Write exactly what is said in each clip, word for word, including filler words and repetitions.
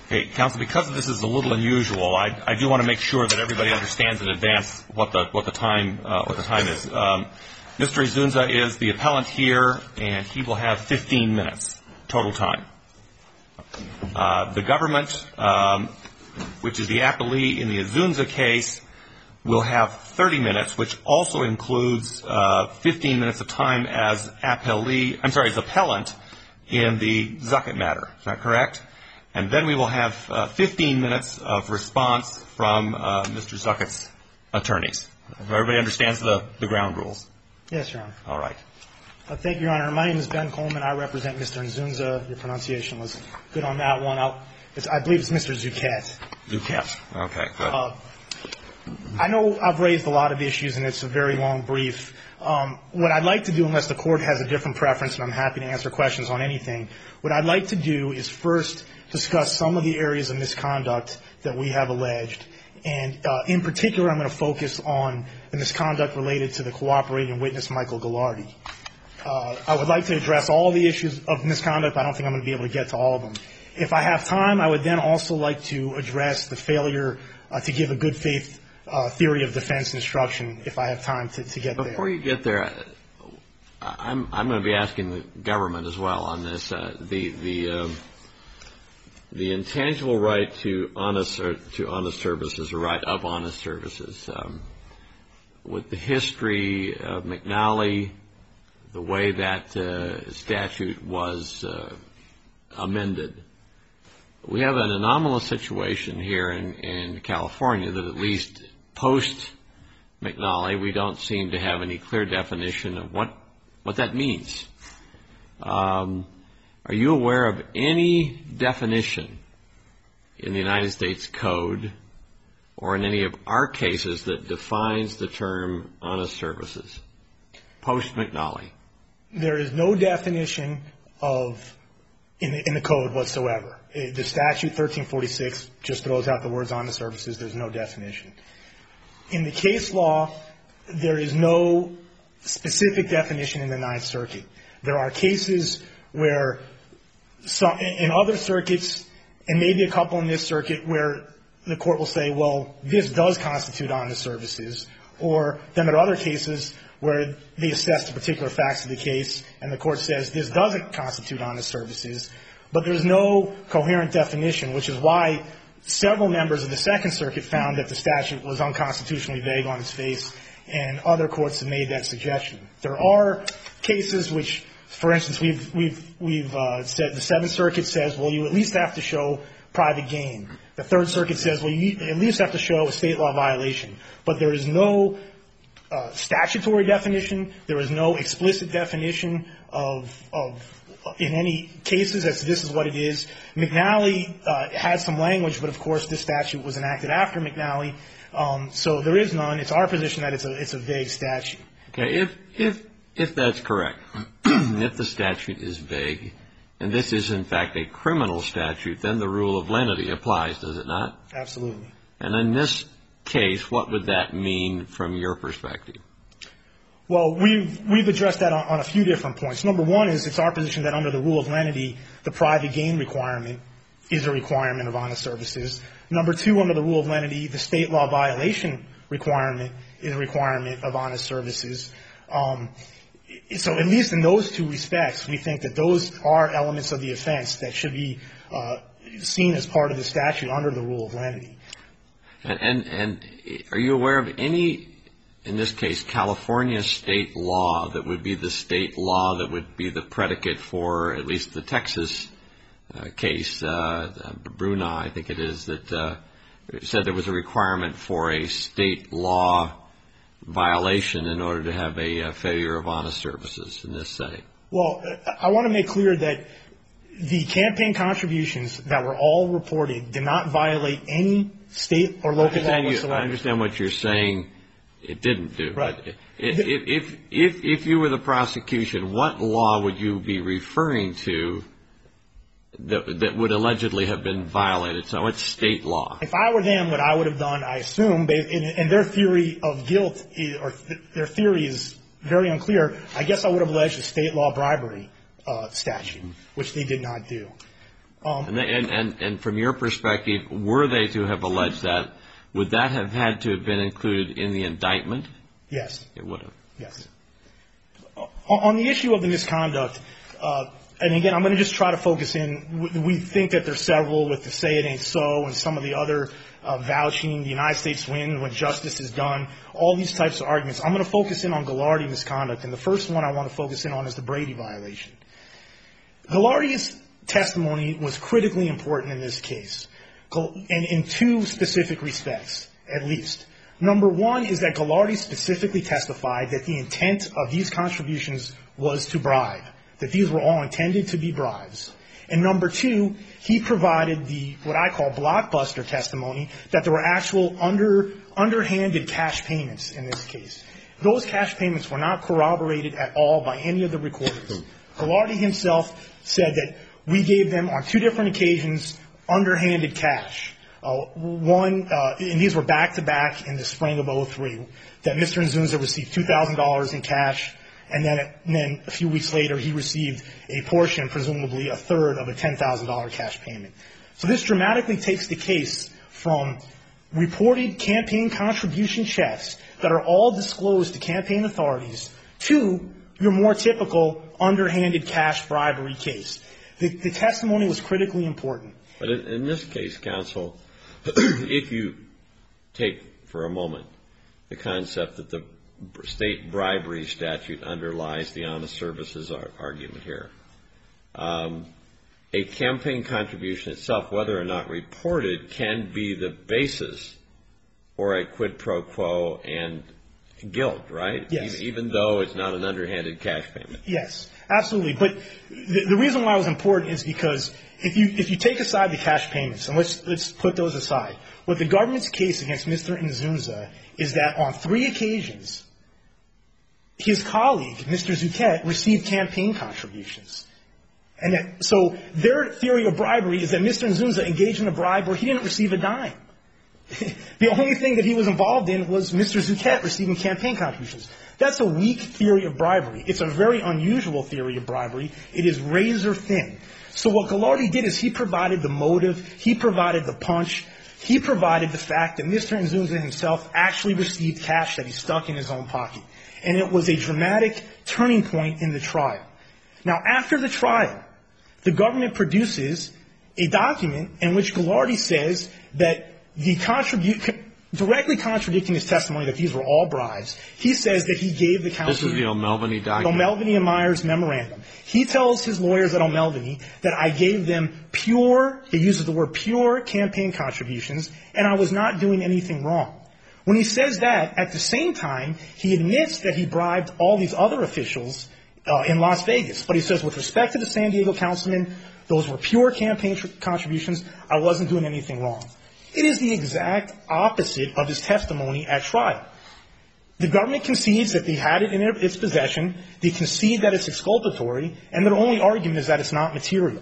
Okay, counsel, because this is a little unusual, I, I do want to make sure that everybody understands in advance what the what the time uh, what the time is. Um, Mister Izunza is the appellant here, and he will have fifteen minutes total time. Uh, the government, um, which is the appellee in the Izunza case, will have thirty minutes, which also includes uh, fifteen minutes of time as appellee. I'm sorry, as appellant in the Zuckett matter. Is that correct? And then we will have uh, fifteen minutes of response from uh, Mister Zuckett's attorneys. Everybody understands the, the ground rules? Yes, Your Honor. All right. Uh, thank you, Your Honor. My name is Ben Coleman. I represent Mister Izunza. Your pronunciation was good on that one. I'll, it's, I believe it's Mister Zuckett. Zuckett. Okay, good. Uh, I know I've raised a lot of issues, and it's a very long brief. Um, what I'd like to do, unless the court has a different preference, and I'm happy to answer questions on anything, what I'd like to do is first discuss some of the areas of misconduct that we have alleged. And uh, in particular, I'm going to focus on the misconduct related to the cooperating witness, Michael Ghilardi. Uh, I would like to address all the issues of misconduct. I don't think I'm going to be able to get to all of them. If I have time, I would then also like to address the failure uh, to give a good faith uh, theory of defense instruction, if I have time to, to get Before there. Before you get there, I'm, I'm going to be asking the government as well on this. Uh, the the um, the intangible right to honest or to honest services, or right of honest services, um, with the history of McNally, the way that uh, statute was uh, amended. We have an anomalous situation here in, in California that at least post-McNally, we don't seem to have any clear definition of what, what that means. Um, are you aware of any definition in the United States Code or in any of our cases that defines the term honest services post-McNally? There is no definition of in the, in the code whatsoever. The statute thirteen forty-six just throws out the words honest services. There's no definition. In the case law, there is no specific definition in the Ninth Circuit. There are cases where some, in other circuits, and maybe a couple in this circuit, where the court will say, well, this does constitute honest services. Or then there are other cases where they assess the particular facts of the case, and the court says this doesn't constitute honest services. But there's no coherent definition, which is why several members of the Second Circuit found that the statute was unconstitutionally vague on its face, and other courts have made that suggestion. There are cases which, for instance, we've we've we've uh, said the Seventh Circuit says, well, you at least have to show private gain. The Third Circuit says, well, you at least have to show a state law violation. But there is no uh, statutory definition. There is no explicit definition of of in any cases as this is what it is. McNally uh, had some language, but of course this statute was enacted after McNally, um, so there is none. It's our position that it's a it's a vague statute. Okay, if if if that's correct, if the statute is vague, and this is in fact a criminal statute, then the rule of lenity applies, does it not? Absolutely. And in this case, what would that mean from your perspective? Well, we've we've addressed that on, on a few different points. Number one is it's our position that under the rule of lenity, the private gain requirement is a requirement of honest services. Number two, under the rule of lenity, the state law violation requirement is a requirement of honest services. Um, so at least in those two respects, we think that those are elements of the offense that should be uh, seen as part of the statute under the rule of lenity. And, and, and are you aware of any, in this case, California state law that would be the state law that would be the predicate for at least the Texas uh, case, uh, Bruna, I think it is, that uh, said there was a requirement for a state law violation in order to have a, a failure of honest services in this setting? Well, I want to make clear that the campaign contributions that were all reported did not violate any state or local law whatsoever. I understand what you're saying. It didn't do. Right. But if, if, if, if you were the prosecution, what law would you be referring to that, that would allegedly have been violated? So it's state law. If I were them, what I would have done, I assume, and their theory of guilt, is, or th- their theory is very unclear, I guess I would have alleged a state law bribery uh, statute, which they did not do. Um, and, they, and, and and from your perspective, were they to have alleged that, would that have had to have been included in the indictment? Yes. It would have. Yes. On the issue of the misconduct, uh, and again, I'm going to just try to focus in. We think that there's several with the say it ain't so and some of the other uh, vouching, the United States wins when justice is done, all these types of arguments. I'm going to focus in on Ghilardi misconduct, and the first one I want to focus in on is the Brady violation. Ghilardi's testimony was critically important in this case, and in two specific respects, at least. Number one is that Ghilardi specifically testified that the intent of these contributions was to bribe, that these were all intended to be bribes. And number two, he provided the, what I call blockbuster testimony, that there were actual under, underhanded cash payments in this case. Those cash payments were not corroborated at all by any of the recorders. Ghilardi himself said that we gave them on two different occasions underhanded cash. Uh, one, uh, and these were back-to-back in the spring of oh three, that Mister Nzunza received two thousand dollars in cash, and then, and then a few weeks later he received a portion, presumably a third of a ten thousand dollars cash payment. So this dramatically takes the case from reported campaign contribution checks that are all disclosed to campaign authorities to your more typical underhanded cash bribery case. The, the testimony was critically important. But in, in this case, counsel, if you take for a moment the concept that the state bribery statute underlies the honest services ar- argument here, um, a campaign contribution itself, whether or not reported, can be the basis for a quid pro quo and guilt, right? Yes. Even, even though it's not an underhanded cash payment. Yes, absolutely. But the, the reason why it was important is because if you if you take aside the cash payments, and let's let's put those aside, what the government's case against Mister Nzunza is that on three occasions, his colleague, Mister Zuquette, received campaign contributions. And that, so their theory of bribery is that Mister Nzunza engaged in a bribe where he didn't receive a dime. The only thing that he was involved in was Mister Zuquette receiving campaign contributions. That's a weak theory of bribery. It's a very unusual theory of bribery. It is razor thin. So what Ghilardi did is he provided the motive, he provided the punch, he provided the fact that Mister Nzunza himself actually received cash that he stuck in his own pocket. And it was a dramatic turning point in the trial. Now, after the trial, the government produces a document in which Ghilardi says that the contribute, directly contradicting his testimony that these were all bribes, he says that he gave the counsel. This is the O'Melveny document. The O'Melveny and Myers memorandum. He tells his lawyers at O'Melveny that I gave them pure, he uses the word pure campaign contributions, and I was not doing anything wrong. When he says that, at the same time, he admits that he bribed all these other officials uh, in Las Vegas. But he says, with respect to the San Diego councilman, those were pure campaign tr- contributions. I wasn't doing anything wrong. It is the exact opposite of his testimony at trial. The government concedes that they had it in its possession. They concede that it's exculpatory, and their only argument is that it's not material.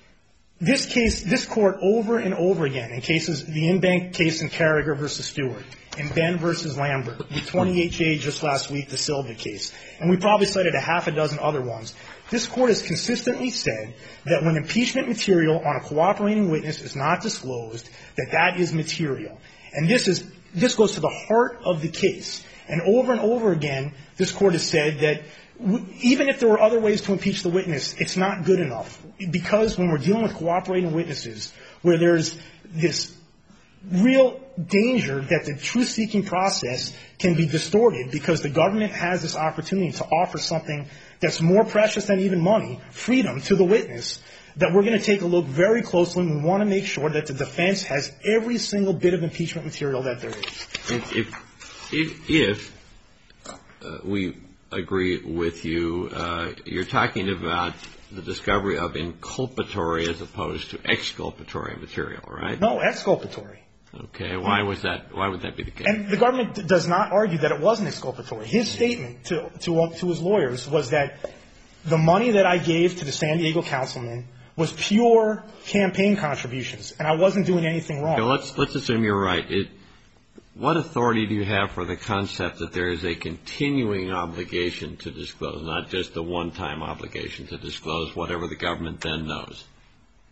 This case, this court over and over again, in cases, the in-bank case in Carragher versus Stewart, in Ben versus Lambert, the twenty-eight J just last week, the Silva case, and we probably cited a half a dozen other ones. This court has consistently said that when impeachment material on a cooperating witness is not disclosed, that that is material. And this is, this goes to the heart of the case. And over and over again, this court has said that w- even if there were other ways to impeach the witness, it's not good enough. Because when we're dealing with cooperating witnesses, where there's this real danger that the truth-seeking process can be distorted because the government has this opportunity to offer something that's more precious than even money, freedom, to the witness, that we're going to take a look very closely, and we want to make sure that the defense has every single bit of impeachment material that there is. If, if, if, if uh, we agree with you, uh, you're talking about the discovery of inculpatory as opposed to exculpatory material, right? No, exculpatory. Okay. Why was that? Why would that be the case? And the government d- does not argue that it wasn't exculpatory. His statement to, to, to his lawyers was that the money that I gave to the San Diego councilman was pure campaign contributions, and I wasn't doing anything wrong. Okay, let's, let's assume you're right. It, what authority do you have for the concept that there is a continuing obligation to disclose, not just a one-time obligation to disclose whatever the government then knows?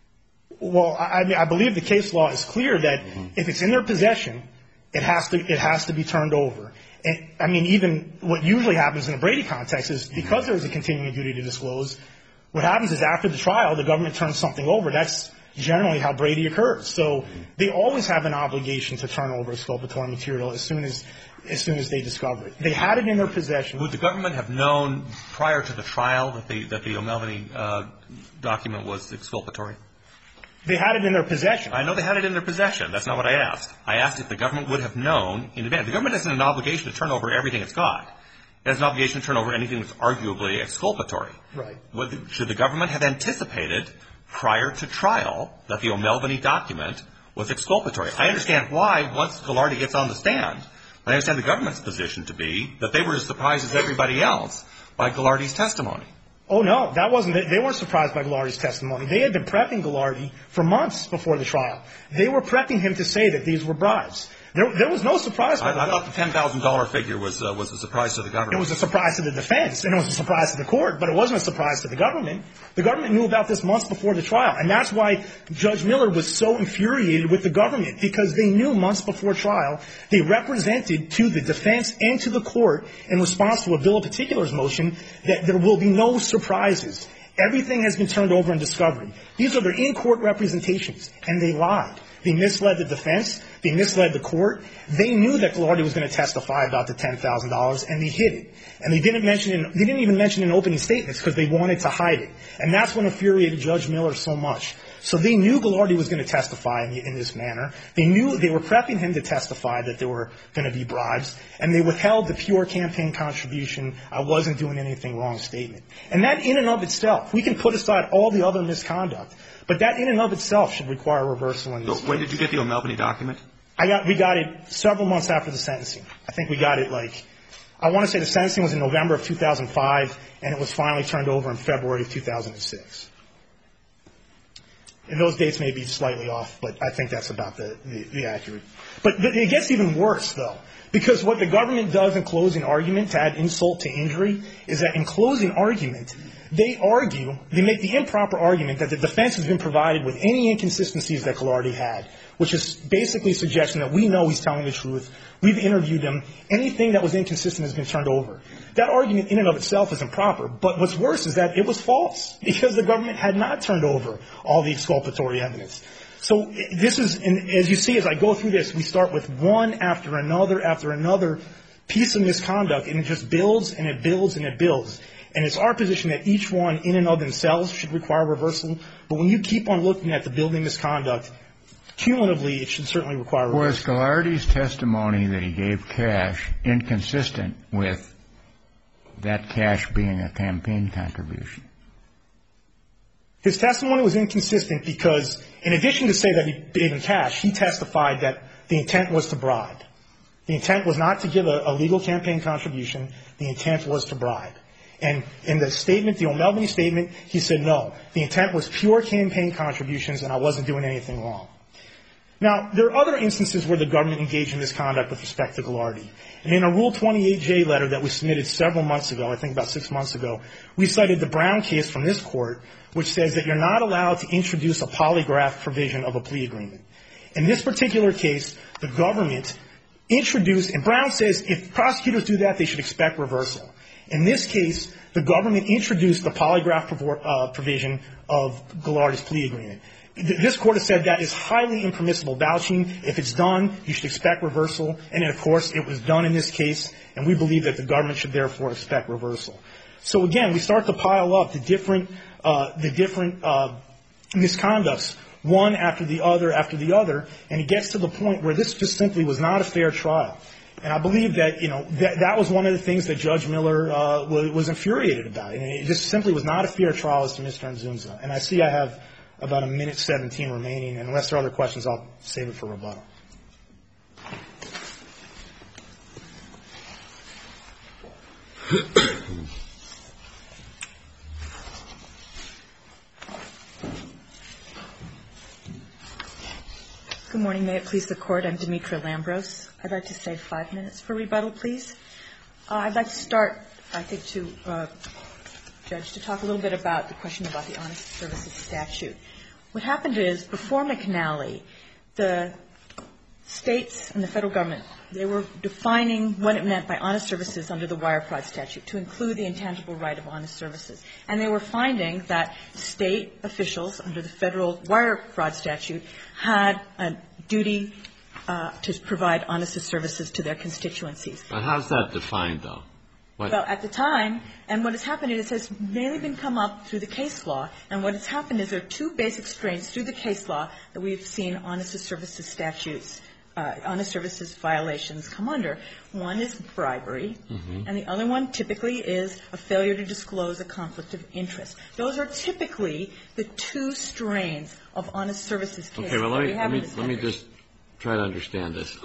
Well, I, I mean, I believe the case law is clear that mm-hmm. if it's in their possession, it has to it has to be turned over. And I mean, even what usually happens in a Brady context is because mm-hmm. there is a continuing duty to disclose, what happens is after the trial, the government turns something over. That's generally how Brady occurs. So mm-hmm. they always have an obligation to turn over exculpatory material as soon as as soon as they discover it. They had it in their possession. Would the government have known prior to the trial that the that the O'Melveny uh, document was exculpatory? They had it in their possession. I know they had it in their possession. That's not what I asked. I asked if the government would have known in advance. The government has an obligation to turn over everything it's got. It has an obligation to turn over anything that's arguably exculpatory. Right. Would, should the government have anticipated prior to trial that the O'Melveny document was exculpatory? I understand why once Ghilardi gets on the stand. I understand the government's position to be that they were as surprised as everybody else by Ghilardi's testimony. Oh, no, that wasn't – they weren't surprised by Ghilardi's testimony. They had been prepping Ghilardi for months before the trial. They were prepping him to say that these were bribes. There, there was no surprise. I, I thought the ten thousand dollars figure was uh, was a surprise to the government. It was a surprise to the defense, and it was a surprise to the court, but it wasn't a surprise to the government. The government knew about this months before the trial, and that's why Judge Miller was so infuriated with the government, because they knew months before trial they represented to the defense and to the court in response to a bill of particulars motion that there will be no surprises. Everything has been turned over in discovery. These are their in-court representations, and they lied. They misled the defense. They misled the court. They knew that Ghilardi was going to testify about the ten thousand dollars, and they hid it. And they didn't mention it. They didn't even mention it in opening statements because they wanted to hide it. And that's what infuriated Judge Miller so much. So they knew Ghilardi was going to testify in, in this manner. They knew they were prepping him to testify that there were going to be bribes, and they withheld the pure campaign contribution, I wasn't doing anything wrong statement. And that in and of itself, we can put aside all the other misconduct, but that in and of itself should require reversal in this case. When did you get the O'Melveny document? I got, we got it several months after the sentencing. I think we got it like, I want to say the sentencing was in November of two thousand five, and it was finally turned over in February of two thousand six. And those dates may be slightly off, but I think that's about the, the, the accurate. But, but it gets even worse, though, because what the government does in closing argument to add insult to injury is that in closing argument, they argue, they make the improper argument that the defense has been provided with any inconsistencies that Ghilardi had, which is basically suggesting that we know he's telling the truth. We've interviewed him. Anything that was inconsistent has been turned over. That argument in and of itself is improper. But what's worse is that it was false because the government had not turned over all the exculpatory evidence. So this is, and as you see, as I go through this, we start with one after another after another piece of misconduct, and it just builds and it builds and it builds. And it's our position that each one in and of themselves should require reversal. But when you keep on looking at the building misconduct, cumulatively, it should certainly require reversal. Was Ghilardi's testimony that he gave cash inconsistent with that cash being a campaign contribution? His testimony was inconsistent because, in addition to say that he gave him cash, he testified that the intent was to bribe. The intent was not to give a, a legal campaign contribution. The intent was to bribe. And in the statement, the O'Melveny statement, he said, no, the intent was pure campaign contributions and I wasn't doing anything wrong. Now, there are other instances where the government engaged in misconduct with respect to Ghilardi. And in a Rule twenty-eight J letter that we submitted several months ago, I think about six months ago, we cited the Brown case from this court, which says that you're not allowed to introduce a polygraph provision of a plea agreement. In this particular case, the government introduced, and Brown says if prosecutors do that, they should expect reversal. In this case, the government introduced the polygraph uh, provision of Ghilardi's plea agreement. This court has said that is highly impermissible vouching. If it's done, you should expect reversal. And, then, of course, it was done in this case, and we believe that the government should therefore expect reversal. So, again, we start to pile up the different, uh, the different uh, misconducts, one after the other after the other, and it gets to the point where this just simply was not a fair trial. And I believe that, you know, that, that was one of the things that Judge Miller uh, was, was infuriated about. And it just simply was not a fair trial as to Mister Nzunza. And I see I have about a minute seventeen remaining. And unless there are other questions, I'll save it for rebuttal. Good morning. May it please the Court. I'm Demetra Lambros. I'd like to save five minutes for rebuttal, please. Uh, I'd like to start, I think, to, uh, Judge, to talk a little bit about the question about the honest services statute. What happened is, before McNally, the states and the federal government, they were defining what it meant by honest services under the wire fraud statute to include the intangible right of honest services. And they were finding that state officials under the federal wire fraud statute had a duty uh, to provide honest services to their constituencies. But how's that defined, though? What? Well, at the time, and what has happened is it has mainly been come up through the case law, and what has happened is there are two basic strains through the case law that we've seen honest services statutes, uh, honest services violations come under. One is bribery, mm-hmm. and the other one typically is a failure to disclose a conflict of interest. Those are typically the two strains of honest services cases. Okay, well, let me, that we have let me, let me just try to understand this.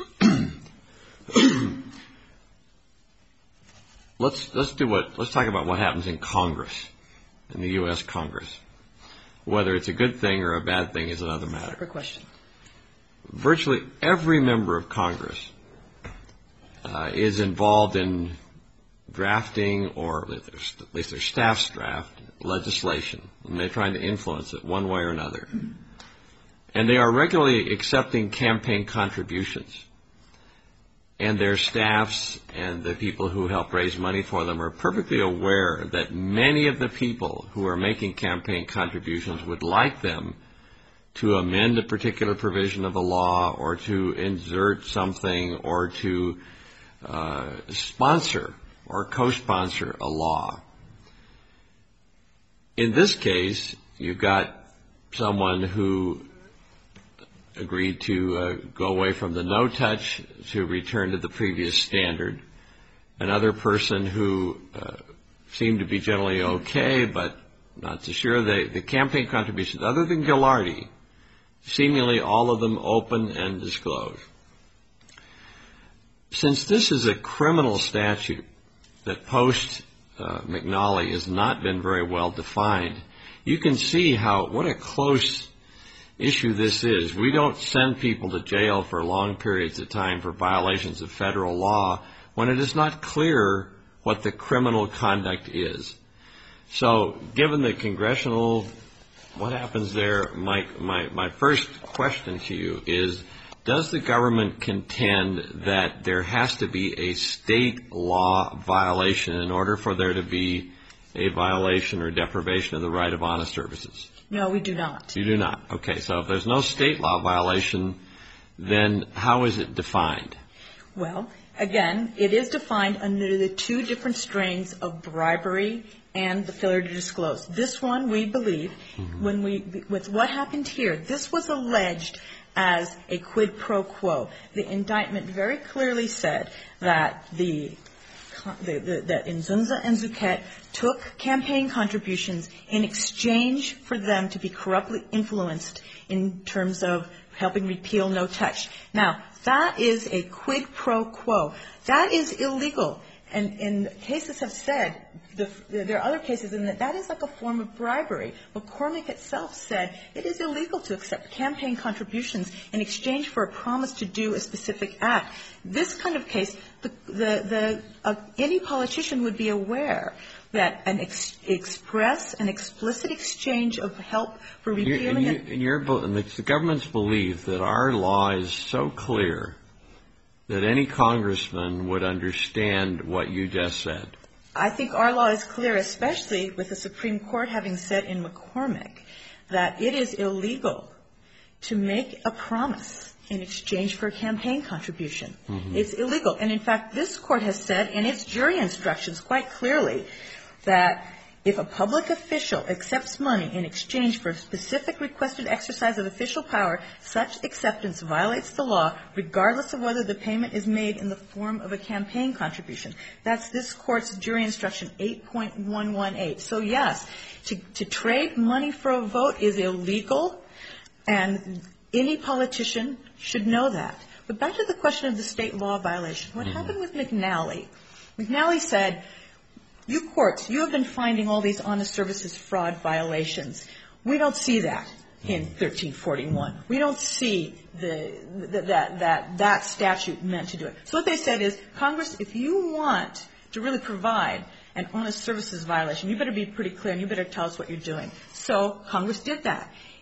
Let's let's do what let's talk about what happens in Congress, in the U S Congress. Whether it's a good thing or a bad thing is another matter. Separate question. Virtually every member of Congress uh, is involved in drafting, or at least their staffs draft, legislation, and they're trying to influence it one way or another. And they are regularly accepting campaign contributions. And their staffs and the people who help raise money for them are perfectly aware that many of the people who are making campaign contributions would like them to amend a particular provision of a law or to insert something or to uh, sponsor or co-sponsor a law. In this case, you've got someone who agreed to uh, go away from the no-touch to return to the previous standard. Another person who uh, seemed to be generally okay, but not so sure. The, the campaign contributions, other than Ghilardi, seemingly all of them open and disclosed. Since this is a criminal statute that post uh, McNally has not been very well defined, you can see how what a close issue this is. We don't send people to jail for long periods of time for violations of federal law when it is not clear what the criminal conduct is. So given the congressional, what happens there, my, my, my first question to you is, does the government contend that there has to be a state law violation in order for there to be a violation or deprivation of the right of honest services? No, we do not. You do not. Okay, so if there's no state law violation, then how is it defined? Well, again, it is defined under the two different strains of bribery and the failure to disclose. This one, we believe, mm-hmm. when we, with what happened here, this was alleged as a quid pro quo. The indictment very clearly said that the The, the, that Nzunza and Zuket took campaign contributions in exchange for them to be corruptly influenced in terms of helping repeal no touch. Now, that is a quid pro quo. That is illegal. And, and cases have said, the, there are other cases in that that is like a form of bribery. McCormick itself said it is illegal to accept campaign contributions in exchange for a promise to do a specific act. This kind of case, the, the, the, uh, any politician would be aware that an ex- express, an explicit exchange of help for repealing it. In your, in your, the government's belief that our law is so clear that any congressman would understand what you just said. I think our law is clear, especially with the Supreme Court having said in McCormick that it is illegal to make a promise in exchange for a campaign contribution. Mm-hmm. It's illegal. And in fact, this Court has said in its jury instructions quite clearly that if a public official accepts money in exchange for a specific requested exercise of official power, such acceptance violates the law regardless of whether the payment is made in the form of a campaign contribution. That's this Court's jury instruction eight point one one eight. So yes, to, to trade money for a vote is illegal, and any politician should know that. But back to the question of the state law violation. What mm-hmm. happened with McNally? McNally said, you courts, you have been finding all these honest services fraud violations. We don't see that in thirteen forty-one. We don't see the, the, that, that that statute meant to do it. So what they said is, Congress, if you want to really provide an honest services violation, you better be pretty clear and you better tell us what you're doing. So Congress did that.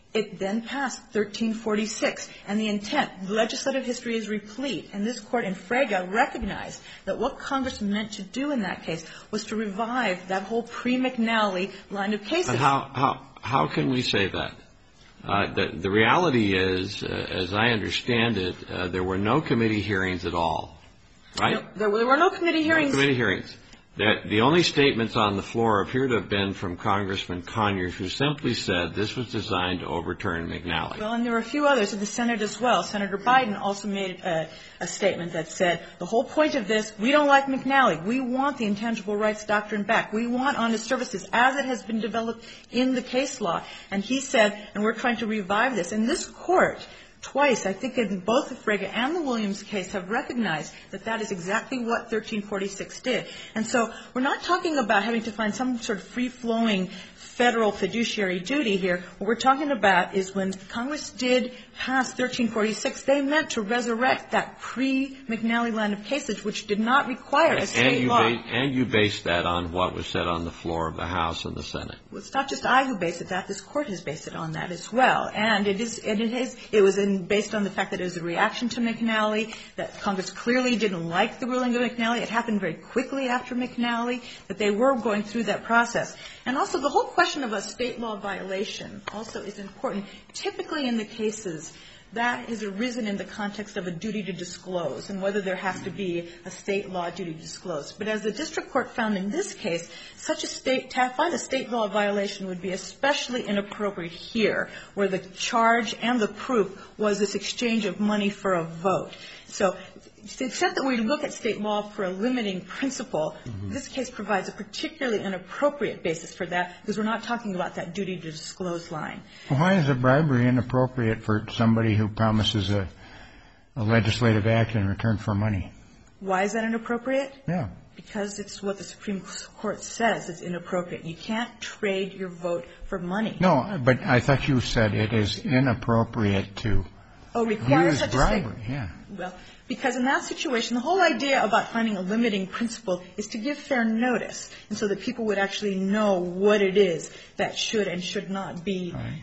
It then passed thirteen forty-six, and the intent, legislative history is replete, and this Court in Frege recognized that what Congress meant to do in that case was to revive that whole pre-McNally line of cases. But how, how, how can we say that? Uh, the, the reality is, uh, as I understand it, uh, there were no committee hearings at all, right? No, there, were, there were no committee hearings. No committee hearings. The, the only statements on the floor appear to have been from Congressman Conyers, who simply said this was designed to overturn McNally. Well, and there were a few others in the Senate as well. Senator Biden also made a, a statement that said, the whole point of this, we don't like McNally. We want the intangible rights doctrine back. We want honest services as it has been developed in the case law. And he said, and we're trying to revive this. And this Court, twice, I think in both the Frege and the Williams case, have recognized that that is exactly what thirteen forty-six did. And so we're not talking about having to find some sort of free-flowing federal fiduciary duty here. What we're talking about is when Congress did pass thirteen forty-six, they meant to resurrect that pre-McNally line of cases, which did not require a state and you law. Ba- and you based that on what was said on the floor of the House and the Senate. Well, it's not just I who based it that. This Court has based it on that as well. And it is, and it is, it was in, based on the fact that it was a reaction to McNally, that Congress clearly didn't like the ruling of McNally. It happened very quickly after McNally, that they were going through that process. And also the whole question of a state law violation also is important. Typically in the cases, that has arisen in the context of a duty to disclose and whether there has to be a state law duty to disclose. But as the district court found in this case, such a state, to find a state law violation would be especially inappropriate here, where the charge and the proof was this exchange of money for a vote. So to the extent that we look at state law for a limiting principle, mm-hmm. this case provides a particularly inappropriate basis for that, because we're not talking about that duty to disclose line. Why is a bribery inappropriate for somebody who promises a, a legislative act in return for money? Why is that inappropriate? Yeah. Because it's what the Supreme Court says is inappropriate. You can't trade your vote for money. No, but I thought you said it is inappropriate to oh, require use such bribery. A state. Yeah. Well, because in that situation, the whole idea about finding a limiting principle is to give fair notice, and so that people would actually know what it is that should and should not be, right.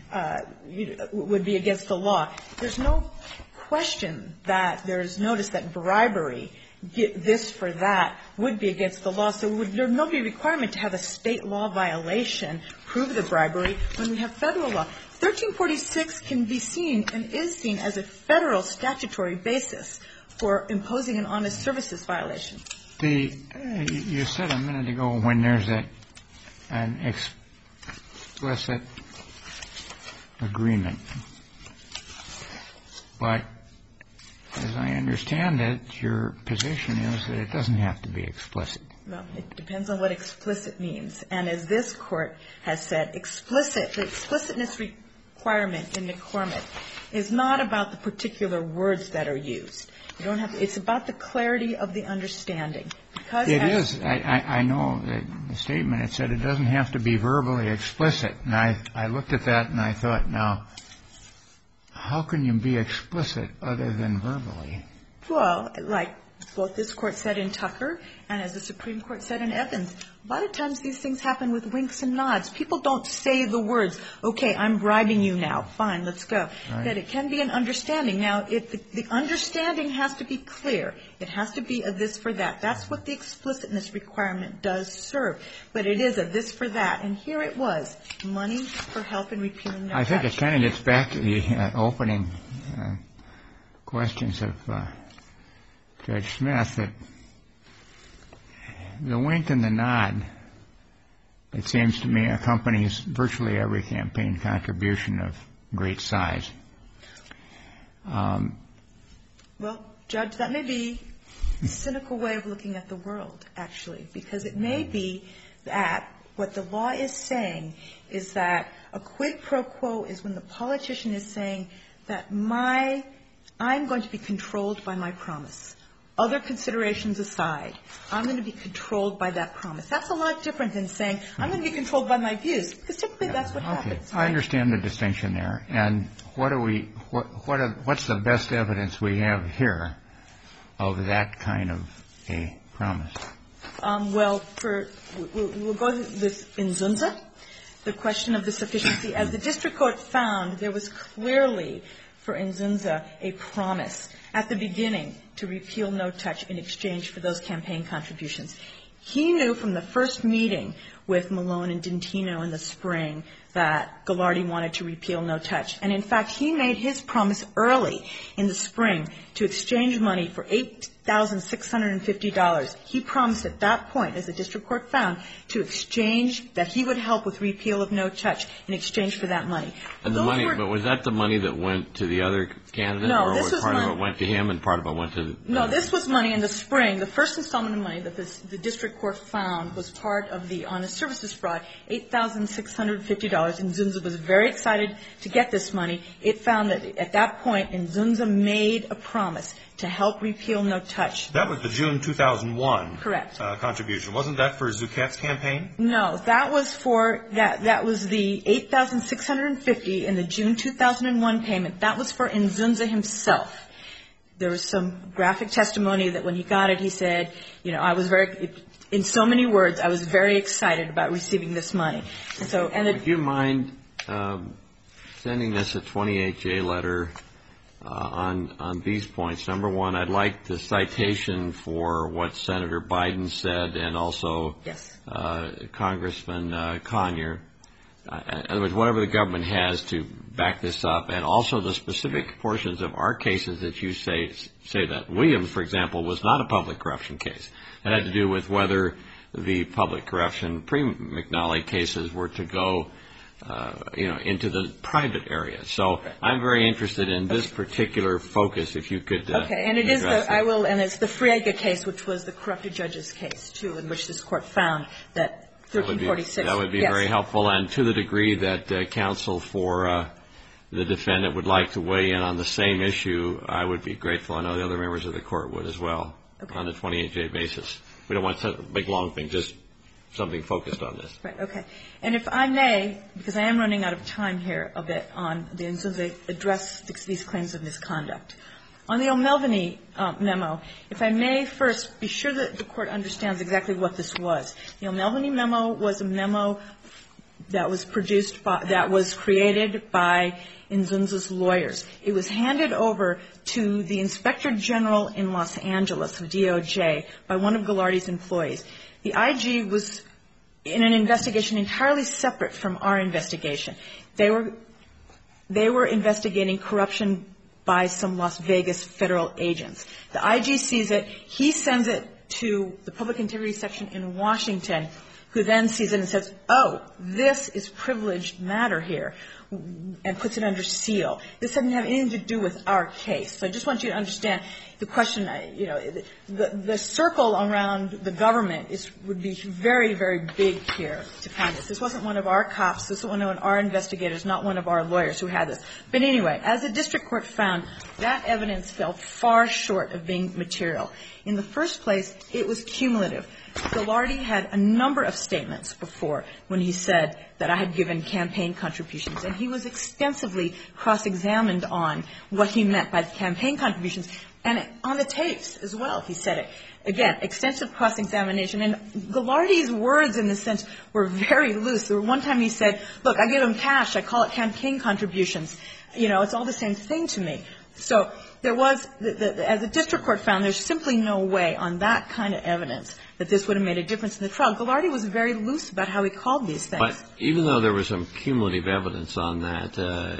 uh, would be against the law. There's no question that there's notice that bribery, get this for that, would be against the law. So would, there would no be requirement to have a state law violation prove the bribery when we have federal law. thirteen forty-six can be seen and is seen as a federal statutory basis for imposing an honest services violation. The uh, you said a minute ago when there's a an explicit agreement, but as I understand it, your position is that it doesn't have to be explicit. Well, it depends on what explicit means. And as this Court has said, explicit, the explicitness requirement in McCormick is not about the particular words that are used. You don't have to, it's about the clarity of the understanding. Because it is. I, I, I know that the statement, it said it doesn't have to be verbally explicit. And I, I looked at that and I thought, now, how can you be explicit other than verbally? Well, like both this Court said in Tucker and as the Supreme Court said in Evans, a lot of times these things happen with winks and nods. People don't say the words, okay, I'm bribing you now. Fine, let's go. Right. That it can be an understanding. Now, if the, the understanding has to be clear. It has to be a this for that. That's what the explicitness requirement does serve. But it is a this for that. And here it was, money for help in repealing their I think tax. it kind of gets back to the uh, opening uh, questions of uh, Judge Smith, that the wink and the nod, it seems to me, accompanies virtually every campaign contribution of great size. Um, well, Judge, that may be a cynical way of looking at the world, actually, because it may be that what the law is saying is that a quid pro quo is when the politician is saying that my, I'm going to be controlled by my promise. Other considerations aside, I'm going to be controlled by that promise. That's a lot different than saying I'm going to be controlled by my views, because typically that's what okay. happens. I understand the distinction there. And what do we, what, what are, what's the best evidence we have here of that kind of a promise? Um, well, for we'll, we'll go to this in Zunza. the question of the sufficiency. As the district court found, there was clearly for Nzunza a promise at the beginning to repeal no touch in exchange for those campaign contributions. He knew from the first meeting with Malone and Dentino in the spring that Ghilardi wanted to repeal no touch. And in fact, he made his promise early in the spring to exchange money for eight thousand six hundred fifty dollars. He promised at that point, as the district court found, to exchange, that he would help with repeal of no touch in exchange for that money. And the Those money, were, but was that the money that went to the other candidate? No, or this was was part money, of it went to him and part of it went to the No, this was money in the spring. The first installment of money that this, the district court found was part of the honest services fraud, eight thousand six hundred fifty dollars. Nzunza was very excited to get this money. It found that at that point, Nzunza made a promise to help repeal no touch. That was the June two thousand one Correct. Uh, contribution. Wasn't that for Zucchett's campaign? No, that was for that. That was the eight thousand six hundred fifty in the June two thousand one payment. That was for Nzunza himself. There was some graphic testimony that when he got it, he said, you know, I was very, in so many words, I was very excited about receiving this money. And so, and Would you mind um, sending us a twenty-eight J letter uh, on on these points? Number one, I'd like the citation for what Senator Biden said, and also yes. uh, Congressman uh, Conyer. Uh, in other words, whatever the government has to back this up, and also the specific portions of our cases that you say say that. Williams, for example, was not a public corruption case. It had to do with whether the public corruption pre-McNally cases were to go, uh, you know, into the private area. So I'm very interested in this particular focus. If you could, uh, okay, and it is the it. I will, and it's the Friega case, which was the corrupted judge's case too, in which this court found that. That would be, that would be yes. very helpful, and to the degree that uh, counsel for uh, the defendant would like to weigh in on the same issue, I would be grateful. I know the other members of the court would as well, okay. On the twenty-eight J basis. We don't want a big, long thing, just something focused on this. Right, okay. And if I may, because I am running out of time here a bit on the Nzunza address these claims of misconduct. On the O'Melveny uh, memo, if I may first be sure that the Court understands exactly what this was. The O'Melveny memo was a memo that was produced by, that was created by Nzunza's lawyers. It was handed over to the Inspector General in Los Angeles of D O J by one of Ghilardi's employees. The I G was in an investigation entirely separate from our investigation. They were, they were investigating corruption by some Las Vegas federal agents. The I G sees it. He sends it to the Public Integrity Section in Washington, who then sees it and says, oh, this is privileged matter here, and puts it under seal. This doesn't have anything to do with our case. So I just want you to understand the question, you know, the, the circle around the government is, would be very, very big here to find this. This wasn't one of our cops. This wasn't one of our investigators, not one of our lawyers who had this. But anyway, as the district court found, that evidence fell far short of being material. In the first place, it was cumulative. Ghilardi had a number of statements before when he said that I had given campaign contributions, and he was extensively cross-examined on what he meant by campaign contributions, and on the tapes as well, he said it. Again, extensive cross-examination, and Ghilardi's words in this sense were very loose. There was one time he said, look, I give him cash, I call it campaign contributions. You know, it's all the same thing to me. So there was, the, the, as the district court found, there's simply no way on that kind of evidence that this would have made a difference in the trial. Ghilardi was very loose about how he called these things. But even though there was some cumulative evidence on that, uh,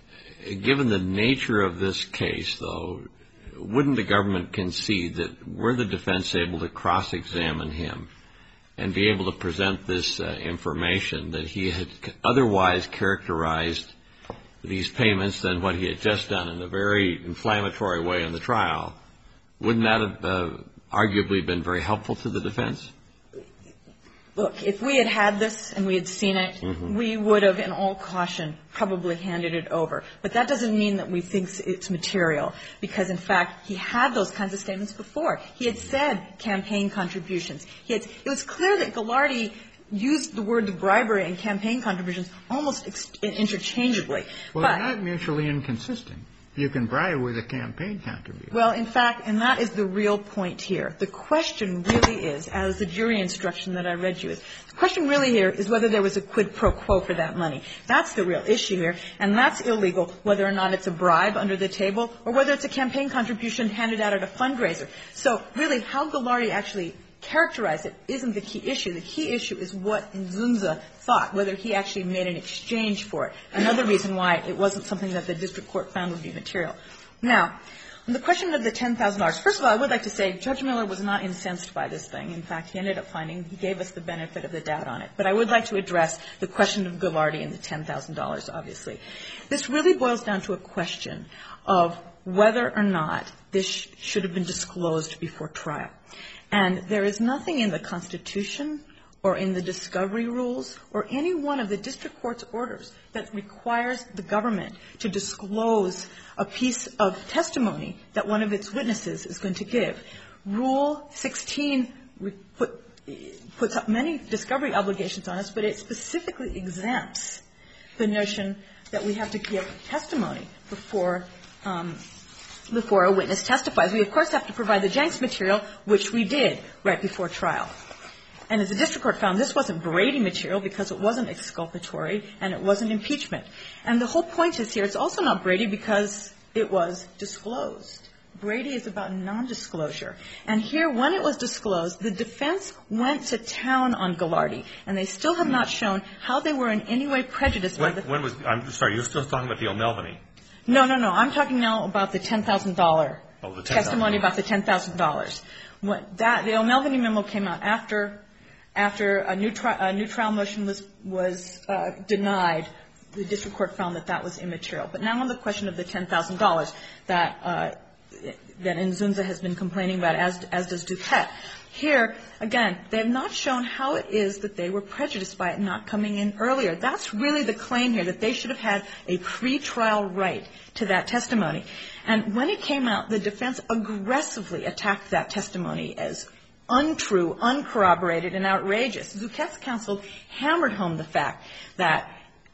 given the nature of this case, though, wouldn't the government concede that were the defense able to cross-examine him and be able to present this uh, information that he had otherwise characterized these payments than what he had just done in a very inflammatory way in the trial, wouldn't that have uh, arguably been very helpful to the defense? Look, if we had had this and we had seen it, mm-hmm. we would have, in all caution, probably handed it over. But that doesn't mean that we think it's material, because, in fact, he had those kinds of statements before. He had said campaign contributions. He had, it was clear that Ghilardi used the word bribery and campaign contributions almost ex- interchangeably. Well, but, they're not mutually inconsistent. You can bribe with a campaign contribution. Well, in fact, and that is the real point here. The question really is, as the jury instruction that I read you is, the question really here is whether there was a quid pro quo for that money. That's the real issue here, and that's illegal, whether or not it's a bribe under the table or whether it's a campaign contribution handed out at a fundraiser. So really, how Ghilardi actually characterized it isn't the key issue. The key issue is what Nzunza thought, whether he actually made an exchange for it. Another reason why it wasn't something that the district court found would be material. Now, on the question of the ten thousand dollars, first of all, I would like to say Judge Miller was not incensed by this thing. In fact, he ended up finding, he gave us the benefit of the doubt on it. But I would like to address the question of Ghilardi and the ten thousand dollars, obviously. This really boils down to a question of whether or not this sh- should have been disclosed before trial. And there is nothing in the Constitution or in the discovery rules or any one of the district court's orders that requires the government to disclose a piece of testimony that one of its witnesses is going to give. Rule sixteen put, puts up many discovery obligations on us, but it specifically exempts the notion that we have to give testimony before um, before a witness testifies. We, of course, have to provide the Jenks material, which we did right before trial. And as the district court found, this wasn't Brady material because it wasn't exculpatory and it wasn't impeachment. And the whole point is here, it's also not Brady because it was disclosed. Brady is about nondisclosure. And here, when it was disclosed, the defense went to town on Ghilardi, and they still have not shown how they were in any way prejudiced when, by the... When was, I'm sorry, you're still talking about the O'Melveny. No, no, no. I'm talking now about the ten thousand dollars oh, the ten thousand dollars testimony about the ten thousand dollars. What that the O'Melveny memo came out after after a new tri- a new trial motion was was uh, denied. The district court found that that was immaterial. But now on the question of the ten thousand dollars that uh, that Nzunza has been complaining about, as as does Duquette. Here, again, they have not shown how it is that they were prejudiced by it not coming in earlier. That's really the claim here, that they should have had a pretrial right to that testimony. And when it came out, the defense aggressively attacked that testimony as untrue, uncorroborated, and outrageous. Duquette's counsel hammered home the fact that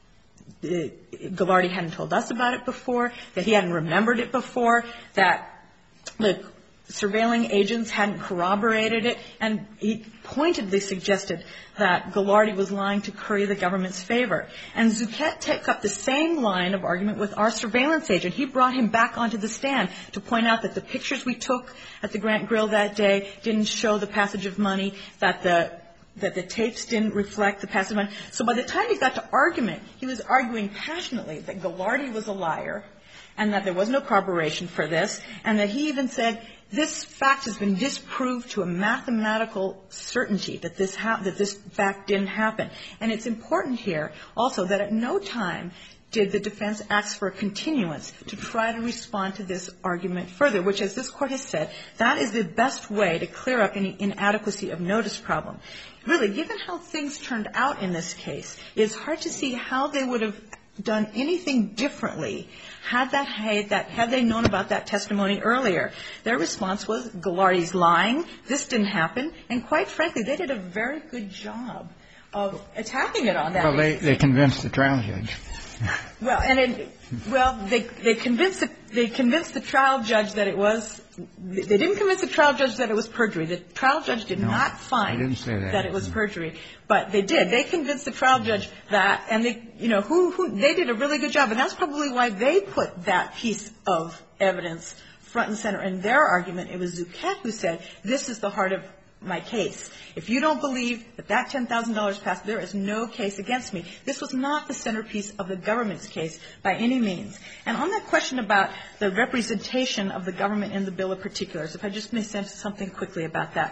uh, Ghilardi hadn't told us about it before, that he hadn't remembered it before, that the surveilling agents hadn't corroborated it, and he pointedly suggested that Ghilardi was lying to curry the government's favor. And Duquette took up the same line of argument with our surveillance agent. He brought him back onto the stand to point out that the pictures we took at the Grant Grill that day didn't show the passage of money, that the that the tapes didn't reflect the passage of money. So by the time he got to argument, he was arguing passionately that Ghilardi was a liar and that there was no corroboration for this, and that he even said, this fact has been disproved to a mathematical certainty that this ha- that this fact didn't happen. And it's important here also that at no time did the defense ask for a continuance to try to respond to this argument further, which, as this Court has said, that is the best way to clear up any inadequacy of notice problem. Really, given how things turned out in this case, it's hard to see how they would have done anything differently had that had that had they known about that testimony earlier. Their response was, Ghilardi's lying, this didn't happen, and quite frankly, they did a very good job of attacking it on that Well, basis. they, they convinced the trial judge. Well, and it, well, they they convinced the, they convinced the trial judge that it was. They didn't convince the trial judge that it was perjury. The trial judge did No, not find I didn't say that. that it was perjury, but they did. They convinced the trial judge that, and they, you know, who who they did a really good job, and that's probably why they put that piece of evidence front and center in their argument. It was Duquette who said, "This is the heart of my case. If you don't believe that that ten thousand dollars passed, there is no case against me." This was not the centerpiece of the government's case by any means. And on that question about the representation of the government in the Bill of Particulars, if I just may say something quickly about that.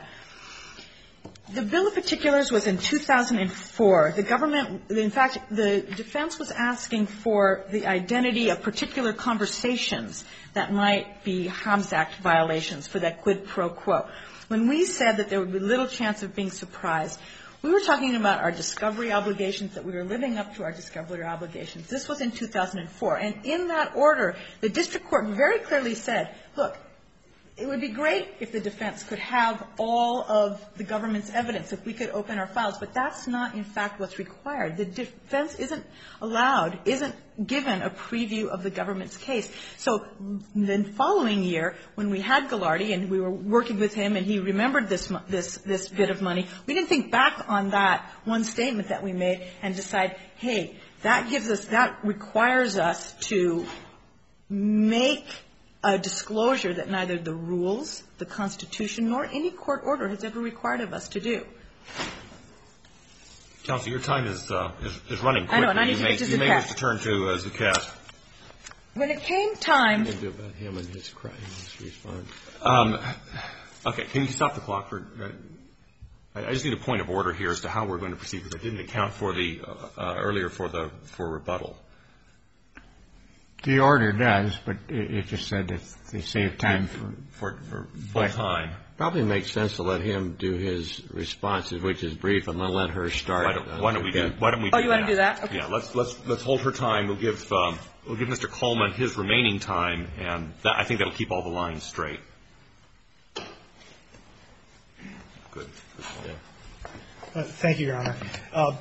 The Bill of Particulars was in two thousand four. The government, in fact, the defense was asking for the identity of particular conversations that might be Hobbs Act violations for that quid pro quo. When we said that there would be little chance of being surprised, we were talking about our discovery obligations, that we were living up to our discovery obligations. This was in two thousand four. And in that order, the district court very clearly said, look, it would be great if the defense could have all of the government's evidence, if we could open our files, but that's not, in fact, what's required. The defense isn't allowed, isn't given a preview of the government's case. So the following year, when we had Ghilardi and we were working with him and he remembered this, this, this bit of money, we didn't think back on that one statement that we made and decide, hey, that gives us, that requires us to make a disclosure that neither the rules, the Constitution, nor any court order has ever required of us to do. Counsel, your time is uh, is, is running quickly. I know, and I need you to may, get to you may Zucat. wish to turn to uh, Zucat. When it came time... What do you do about him and his, cry, his response? Um, okay, can you stop the clock for... Uh, I just need a point of order here as to how we're going to proceed, because I didn't account for the uh, uh, earlier for the for rebuttal. The order does, but it, it just said that they save time for... For, for full time. Probably makes sense to let him do his responses, which is brief, and then let her start. Why don't, why don't we do? Why don't we? Oh, do you that? want to do that? Okay. Yeah. Let's let's let's hold her time. We'll give um, we'll give Mister Coleman his remaining time, and that, I think that'll keep all the lines straight. Good. Uh, thank you, Your Honor. Uh,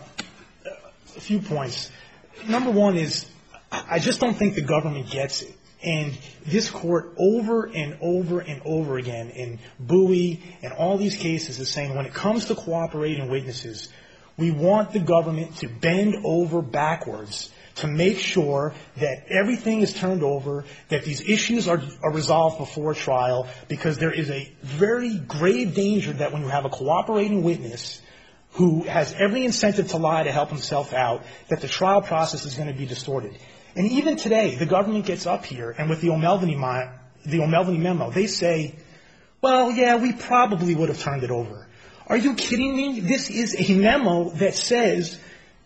a few points. Number one is, I just don't think the government gets it. And this court over and over and over again in Bowie and all these cases is saying when it comes to cooperating witnesses, we want the government to bend over backwards to make sure that everything is turned over, that these issues are, are resolved before trial, because there is a very grave danger that when you have a cooperating witness who has every incentive to lie to help himself out, that the trial process is going to be distorted. And even today, the government gets up here, and with the O'Melveny, the O'Melveny memo, they say, well, yeah, we probably would have turned it over. Are you kidding me? This is a memo that says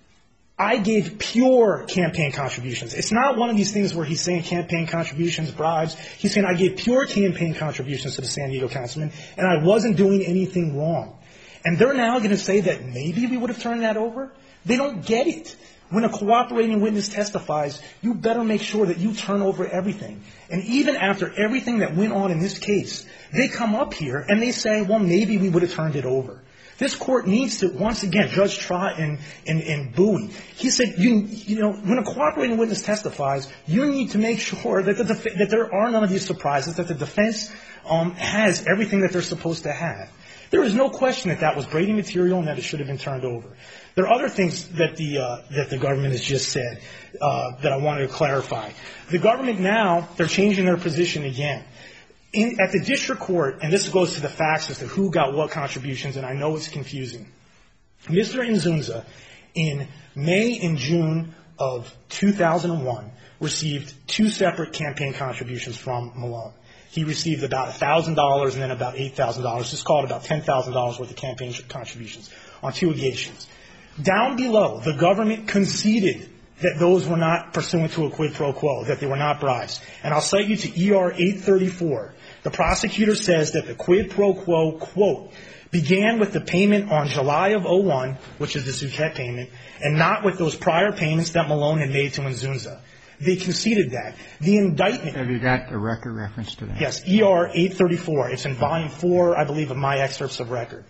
I gave pure campaign contributions. It's not one of these things where he's saying campaign contributions, bribes. He's saying I gave pure campaign contributions to the San Diego councilman, and I wasn't doing anything wrong. And they're now going to say that maybe we would have turned that over? They don't get it. When a cooperating witness testifies, you better make sure that you turn over everything. And even after everything that went on in this case, they come up here and they say, well, maybe we would have turned it over. This court needs to, once again, Judge Trott and, and, and Bowie, he said, you, you know, when a cooperating witness testifies, you need to make sure that, the def- that there are none of these surprises, that the defense um, has everything that they're supposed to have. There is no question that that was Brady material and that it should have been turned over. There are other things that the uh, that the government has just said uh, that I wanted to clarify. The government now, they're changing their position again. In, at the district court, and this goes to the facts as to who got what contributions, and I know it's confusing. Mister Inzunza, in May and June of two thousand one, received two separate campaign contributions from Malone. He received about one thousand dollars and then about eight thousand dollars, just called about ten thousand dollars worth of campaign contributions on two occasions. Down below, the government conceded that those were not pursuant to a quid pro quo, that they were not bribes. And I'll cite you to E R eight thirty-four. The prosecutor says that the quid pro quo, quote, began with the payment on July of oh one, which is the Zucchett payment, and not with those prior payments that Malone had made to Inzunza. They conceded that. The indictment... Have you got a record reference to that? Yes, E R eight thirty-four. It's in volume four, I believe, of my excerpts of record.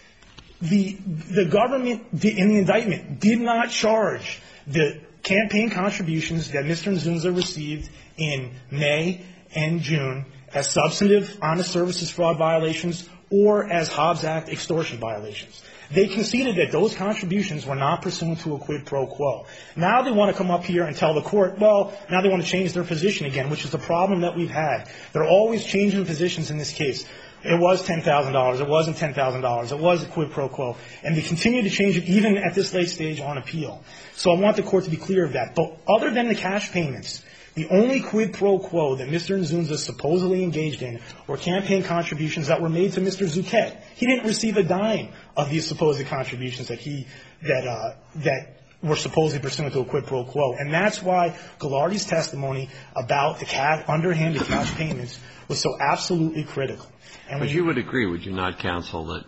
The the government, in the indictment, did not charge the campaign contributions that Mister Inzunza received in May and June as substantive honest services fraud violations or as Hobbs Act extortion violations. They conceded that those contributions were not pursuant to a quid pro quo. Now they want to come up here and tell the court, well, now they want to change their position again, which is the problem that we've had. They're always changing positions in this case. It was ten thousand dollars. It wasn't ten thousand dollars. It was a quid pro quo. And they continue to change it even at this late stage on appeal. So I want the court to be clear of that. But other than the cash payments, the only quid pro quo that Mister Inzunza supposedly engaged in were campaign contributions that were made to Mister Zucchett. He didn't receive a dime of these supposed contributions that he that uh, that were supposedly pursuant to a quid pro quo. And that's why Ghilardi's testimony about the cash, underhanded cash payments was so absolutely critical. And but you would agree, would you not, counsel, that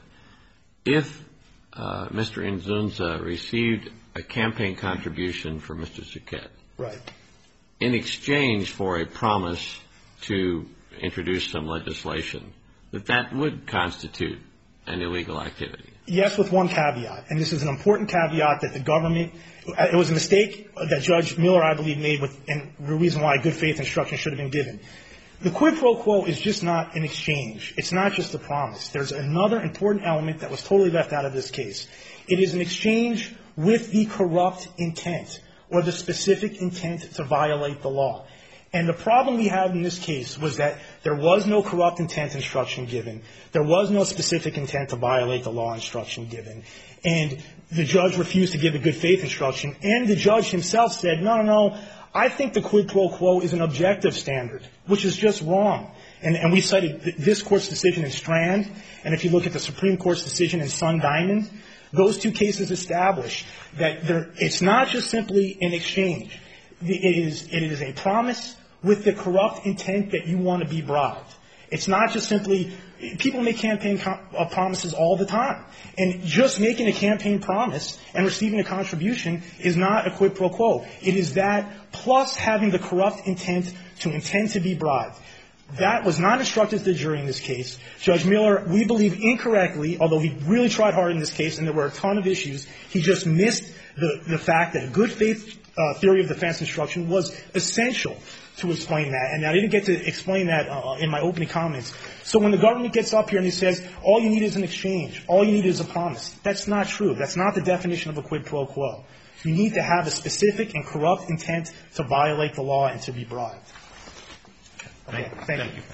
if uh, Mister Inzunza received a campaign contribution from Mister Zucchett, right, in exchange for a promise to introduced some legislation, that that would constitute an illegal activity. Yes, with one caveat, and this is an important caveat that the government, it was a mistake that Judge Miller, I believe, made with, and the reason why good faith instruction should have been given. The quid pro quo is just not an exchange. It's not just a promise. There's another important element that was totally left out of this case. It is an exchange with the corrupt intent or the specific intent to violate the law. And the problem we had in this case was that there was no corrupt intent instruction given. There was no specific intent to violate the law instruction given. And the judge refused to give a good faith instruction. And the judge himself said, no, no, no, I think the quid pro quo is an objective standard, which is just wrong. And, and we cited this Court's decision in Strand. And if you look at the Supreme Court's decision in Sun Diamond, those two cases establish that there, it's not just simply an exchange. It is, it is a promise with the corrupt intent that you want to be bribed. It's not just simply, people make campaign com- uh, promises all the time. And just making a campaign promise and receiving a contribution is not a quid pro quo. It is that plus having the corrupt intent to intend to be bribed. That was not instructed to the jury in this case. Judge Miller, we believe incorrectly, although he really tried hard in this case and there were a ton of issues, he just missed the, the fact that a good faith uh, theory of defense instruction was essential to explain that. And I didn't get to explain that uh, in my opening comments. So when the government gets up here and he says, all you need is an exchange, all you need is a promise, that's not true. That's not the definition of a quid pro quo. You need to have a specific and corrupt intent to violate the law and to be bribed. Okay, thank, thank you.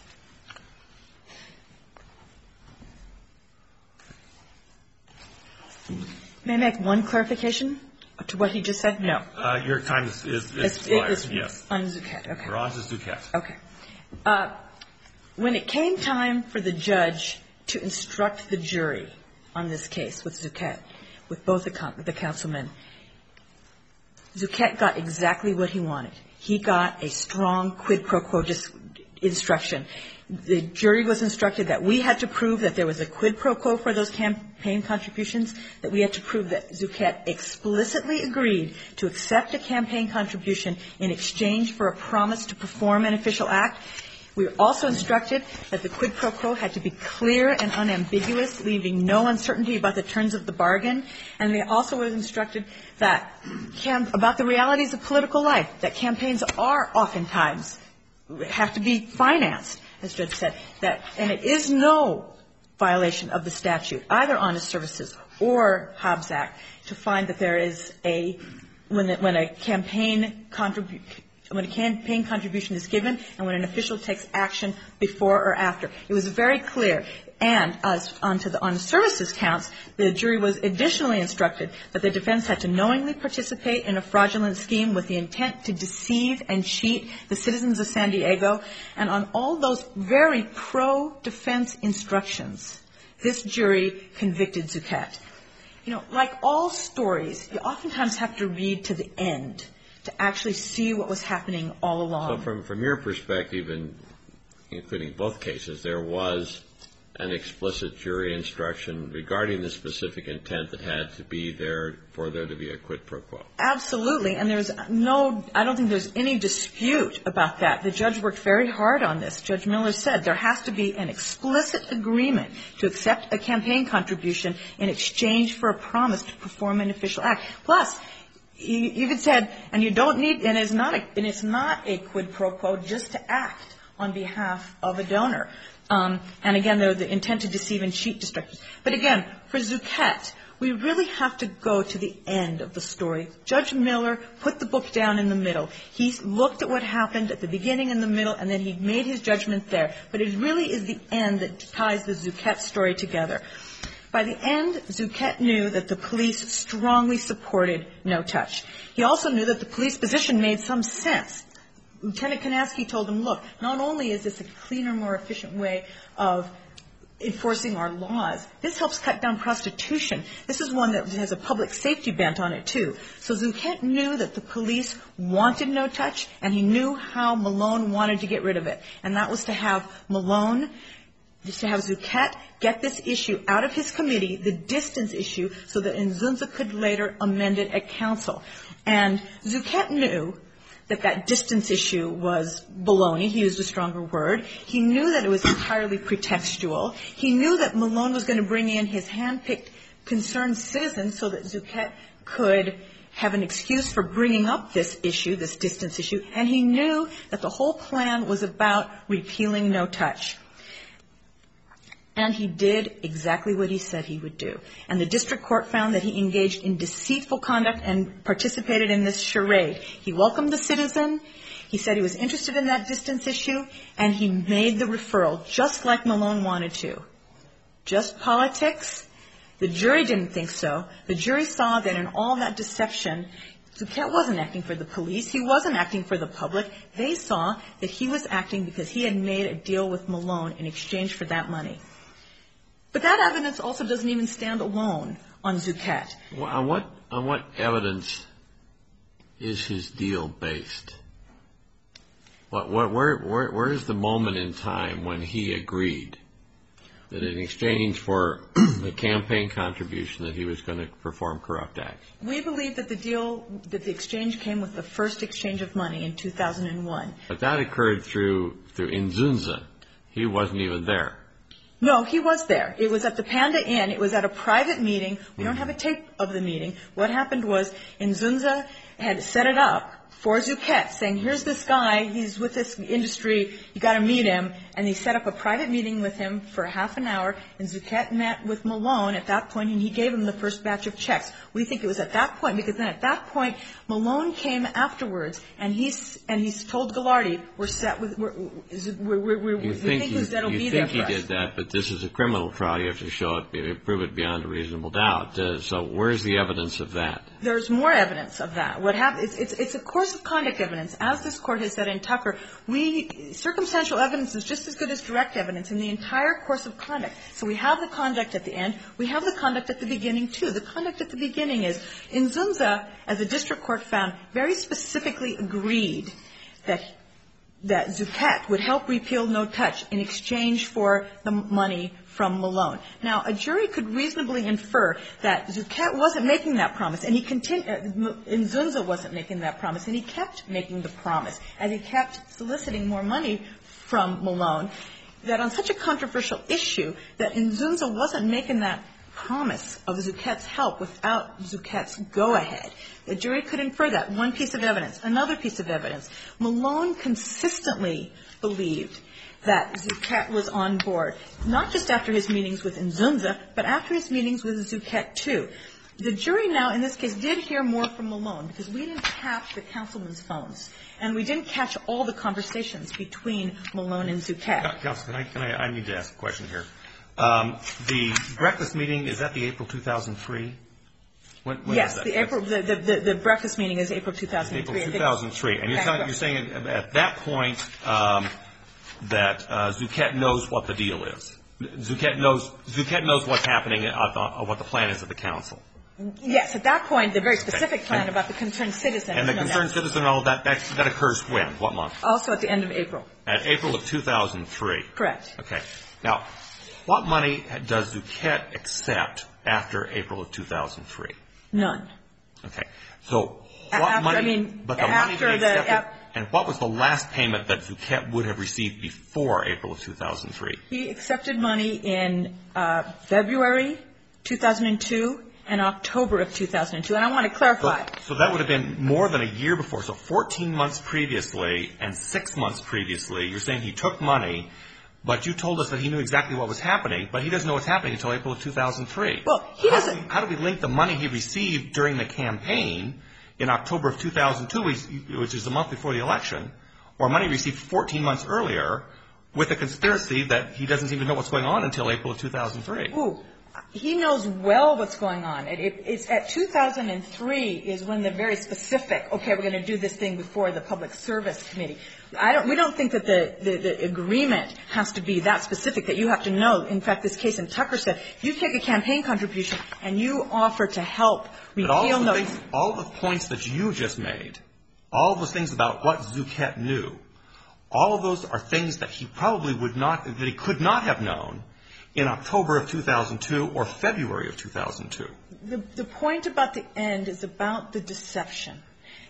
you. May I make one clarification to what he just said? No. Uh, your time is, is, is expired. It's, it's yes. On Zuchet. Okay. We're on to Zuchet. Okay. Uh, when it came time for the judge to instruct the jury on this case with Zuchet, with both the, the councilmen, Zuchet got exactly what he wanted. He got a strong quid pro quo instruction. The jury was instructed that we had to prove that there was a quid pro quo for those campaign contributions, that we had to prove that Zuchet explicitly agreed to accept a campaign contribution in exchange for a promise to perform an official act. We were also instructed that the quid pro quo had to be clear and unambiguous, leaving no uncertainty about the terms of the bargain. And they also were instructed that cam- about the realities of political life, that campaigns are oftentimes have to be financed, as Judge said, that, and it is no violation of the statute, either honest services or Hobbs Act, to find that there is a, when, the, when a campaign contribution, when a campaign contribution is given and when an official takes action before or after. It was very clear. And as onto the honest services counts, the jury was additionally instructed that the defense had to knowingly participate in a fraudulent scheme with the intent to deceive and cheat the citizens of San Diego. And on all those very pro-defense instructions, this jury convicted Zuchet. You know, like all stories, you oftentimes have to read to the end to actually see what was happening all along. So from, from your perspective, and including both cases, there was an explicit jury instruction regarding the specific intent that had to be there for there to be a quid pro quo. Absolutely. And there's no, I don't think there's any dispute about that. The judge worked very hard on this. Judge Miller said there has to be an explicit agreement to accept a campaign contribution in exchange for a promise to perform an official act. Plus, he even said, and you don't need, and it's not a, and it's not a quid pro quo just to act on behalf of a donor. Um, and again, there the intent to deceive and cheat distractors. But again, for Zuchet, we really have to go to the end of the story. Judge Miller put the book down in the middle. He looked at what happened at the beginning and the middle, and then he made his judgment there. But it really is the end that ties the Zuchet story together. By the end, Zuchet knew that the police strongly supported no touch. He also knew that the police position made some sense. Lieutenant Kanaski told him, look, not only is this a cleaner, more efficient way of enforcing our laws, this helps cut down prostitution. This is one that has a public safety bent on it, too. So Zuchet knew that the police wanted no touch, and he knew how Malone wanted to get rid of it. And that was to have Malone, just to have Zuchet get this issue out of his committee, the distance issue, so that Nzunza could later amend it at council. And Zuchet knew that that distance issue was baloney. He used a stronger word. He knew that it was entirely pretextual. He knew that Malone was going to bring in his hand-picked concerned citizens so that Zucchett could have an excuse for bringing up this issue, this distance issue, and he knew that the whole plan was about repealing no touch. And he did exactly what he said he would do. And the district court found that he engaged in deceitful conduct and participated in this charade. He welcomed the citizen. He said he was interested in that distance issue, and he made the referral just like Malone wanted to. Just politics? The jury didn't think so. The jury saw that in all that deception, Zucchett wasn't acting for the police. He wasn't acting for the public. They saw that he was acting because he had made a deal with Malone in exchange for that money. But that evidence also doesn't even stand alone on Zucchett. Well, on what on what evidence is his deal based? What, what where where where is the moment in time when he agreed that in exchange for the campaign contribution that he was going to perform corrupt acts? We believe that the deal, that the exchange came with the first exchange of money in two thousand one. But that occurred through through Inzunza. He wasn't even there. No, he was there. It was at the Panda Inn. It was at a private meeting. We don't have a tape of the meeting. What happened was Inzunza had set it up for Zucchett, saying, here's this guy, he's with this industry, you got to meet him. And he set up a private meeting with him for half an hour, and Zucchett met with Malone at that point, and he gave him the first batch of checks. We think it was at that point, because then at that point, Malone came afterwards, and he's and he's told Ghilardi, we're set with, we're, we're, we're, we're, we think Zucchett will be there for us. You think he did that, but this is a criminal trial. You have to show it, prove it beyond a reasonable doubt. Uh, so where's the evidence of that? There's more evidence of that. What happened? It's, it's, it's a course of conduct evidence. As this court has said in Tucker, we circumstantial evidence is just as good as direct evidence in the entire course of conduct. So we have the conduct at the end. We have the conduct at the beginning, too. The conduct at the beginning is, Inzunza, as the district court found, very specifically agreed that that Zucchett would help repeal no touch in exchange for the money from Malone. Now, a jury could reasonably infer that Zucchett wasn't making that promise, and he continued, uh, Inzunza wasn't making that promise, and he kept making the promise, and he kept soliciting more money from Malone, that on such a controversial issue, that Inzunza wasn't making that promise of Zucchett's help without Zucchett's go-ahead. The jury could infer that. One piece of evidence. Another piece of evidence. Malone consistently believed that Zucchett was on board, not just after his meetings with Inzunza, but after his meetings with Zucchett, too. The jury now, in this case, did hear more from Malone, because we didn't tap the councilman's phones, and we didn't catch all the conversations between Malone and Zucchett. Counsel, can I, can I, I need to ask a question here. Um, the breakfast meeting, is that the April two thousand three? When, when yes, that? the April the, the, the breakfast meeting is April two thousand three. April two thousand three, and you're, telling, you're saying at that point um, that uh, Zucchett knows what the deal is. Zucchett knows Zucchett knows what's happening, at the, uh, what the plan is of the council. Yes, at that point, the very specific okay. plan and, about the concerned citizen. And the concerned that. citizen, all that, that that occurs when? What month? Also at the end of April. At April of two thousand three. Correct. Okay. Now, what money does Zucchett accept after April of two thousand three? None. Okay. So what after, money? I mean, but the after money the. accepted, Ap- and what was the last payment that Zucchett would have received before April of two thousand three? He accepted money in uh, February two thousand two and October of two thousand two. And I want to clarify. So, so that would have been more than a year before. So fourteen months previously and six months previously, you're saying he took money, but you told us that he knew exactly what was happening, but he doesn't know what's happening until April of two thousand three. Well, he how doesn't. Do we, how do we link the money he received during the campaign in October of two thousand two, which is the month before the election, or money received fourteen months earlier, with a conspiracy that he doesn't even know what's going on until April of two thousand three? Ooh. He knows well what's going on. It, it, it's at two thousand three is when the very specific, okay, we're going to do this thing before the Public Service Committee. I don't, we don't think that the, the, the agreement has to be that specific, that you have to know. In fact, this case in Tucker said, you take a campaign contribution and you offer to help repeal all no. Things, all the points that you just made, all those things about what Zucchett knew, all of those are things that he probably would not, that he could not have known in October of two thousand two or February of two thousand two. The, the point about the end is about the deception.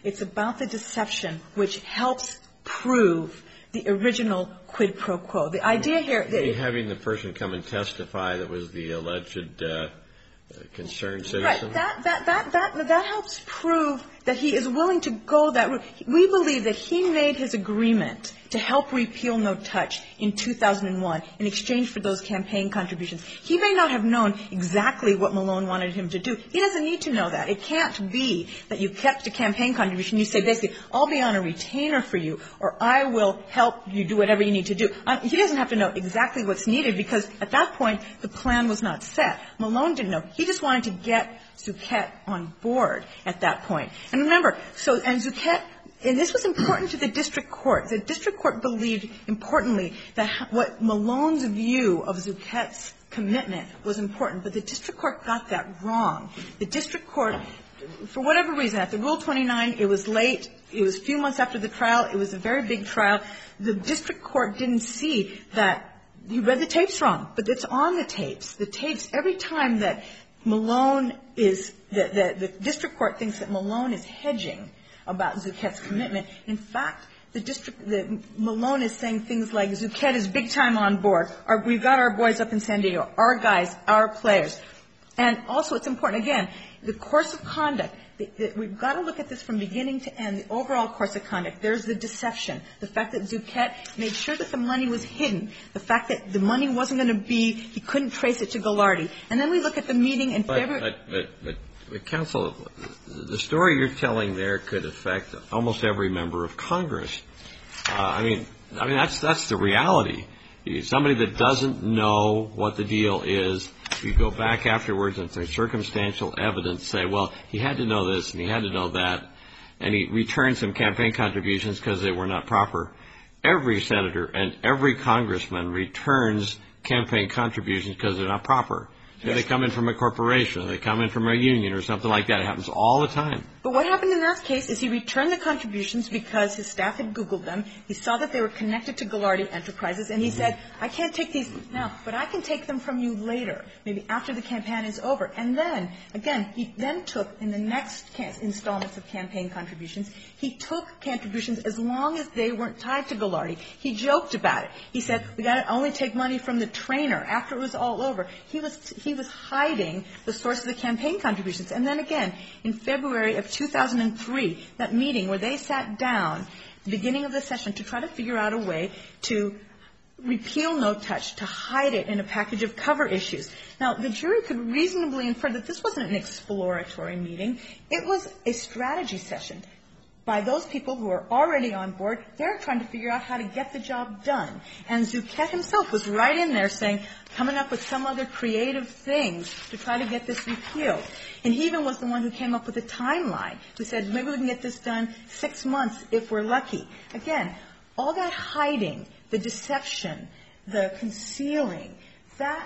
It's about the deception, which helps prove the original quid pro quo. The idea here... That having the person come and testify that was the alleged uh, concerned citizen? Right. That, that, that, that, that helps prove that he is willing to go that route. We believe that he made his agreement to help repeal No Touch in two thousand one in exchange for those campaign contributions. He may not have known exactly what Malone wanted him to do. He doesn't need to know that. It can't be that you kept a campaign contribution. You say, basically, I'll be on a retainer for you, or I will help you do whatever you need to do. Um, he doesn't have to know exactly what's needed, because at that point, the plan was not set. Malone didn't know. He just wanted to get Zuchet on board at that point. And remember, so, and Zuchet, and this was important to the district court. The district court believed, importantly, that what Malone's view of Zuchet's commitment was important, but the district court got that wrong. The district court, for whatever reason, at the Rule twenty-nine, it was late. It was a few months after the trial. It was a very big trial. The district court didn't see that he read the tapes wrong, but it's on the tapes. The tapes, every time that Malone is, the, the, the district court thinks that Malone is hedging about Zuchet's commitment. In fact, the district, the, Malone is saying things like, Zuchet is big time on board. Our, we've got our boys up in San Diego, our guys, our players. And also, it's important, again, the course of conduct. The, the, we've got to look at this from beginning to end, the overall course of conduct. There's the deception, the fact that Zuchet made sure that the money was hidden, the fact that the money wasn't going to be, he couldn't trace it to Ghilardi. And then we look at the meeting in but, February. But, but, but, but, counsel, the story you're telling there could affect almost every member of Congress. Uh, I mean, I mean that's that's the reality. Somebody that doesn't know what the deal is, you go back afterwards and there's circumstantial evidence, say, well, he had to know this and he had to know that, and he returned some campaign contributions because they were not proper. Every senator and every congressman returns campaign contributions because they're not proper. Yes. They come in from a corporation, they come in from a union or something like that. It happens all the time. But what happened in that case is he returned the contributions because his staff had Googled them. He saw that they were connected to Ghilardi Enterprises, and he mm-hmm. said, I can't take these now, but I can take them from you later, maybe after the campaign is over. And then, again, he then took, in the next installments of campaign contributions, he took contributions as long as they weren't tied to Ghilardi. He joked about it. He said, we got to only take money from the trainer after it was all over. He was, he was hiding the source of the campaign contributions. And then again, in February of two thousand three, that meeting where they sat down, the beginning of the session, to try to figure out a way to repeal No Touch, to hide it in a package of cover issues. Now, the jury could reasonably infer that this wasn't an exploratory meeting. It was a strategy session. By those people who are already on board, they're trying to figure out how to get the job done. And Zuchet himself was right in there saying, coming up with some other creative things to try to get this repealed. And he even was the one who came up with a timeline, who said, maybe we can get this done six months if we're lucky. Again, all that hiding, the deception, the concealing, that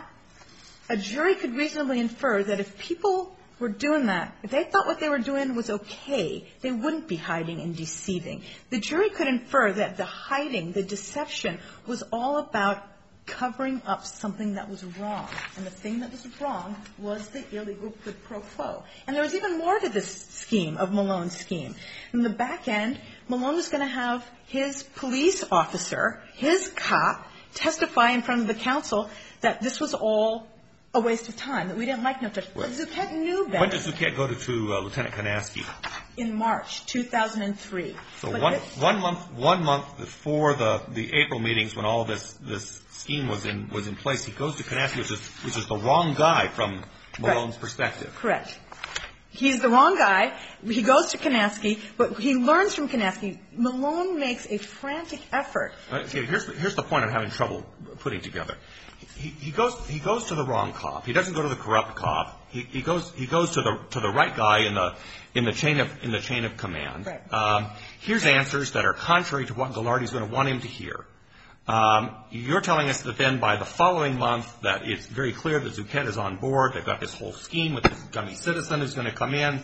a jury could reasonably infer that if people were doing that, if they thought what they were doing was okay, they wouldn't be hiding and deceiving. The jury could infer that the hiding, the deception, was all about covering up something that was wrong. And the thing that was wrong was the illegal quid pro quo. And there was even more to this scheme, of Malone's scheme. In the back end, Malone was going to have his police officer, his cop, testify in front of the council that this was all a waste of time, that we didn't like No Touch. But Zuchet knew better. When did Zuchet go to, to uh, Lieutenant Kanaski? In March two thousand three. So one, one month one month before the, the April meetings, when all this this scheme was in was in place, he goes to Kanaski, which is which is the wrong guy from Malone's right. perspective. Correct. He's the wrong guy. He goes to Kanaski, but he learns from Kanaski. Malone makes a frantic effort. Okay, here's the, here's the point I'm having trouble putting together. He, he goes he goes to the wrong cop. He doesn't go to the corrupt cop. He, he goes he goes to the to the right guy in the in the chain of in the chain of command. Right. Um, here's answers that are contrary to what Ghilardi's going to want him to hear. Um, you're telling us that then by the following month that it's very clear that Zuchet is on board. They've got this whole scheme with this dummy citizen who's going to come in.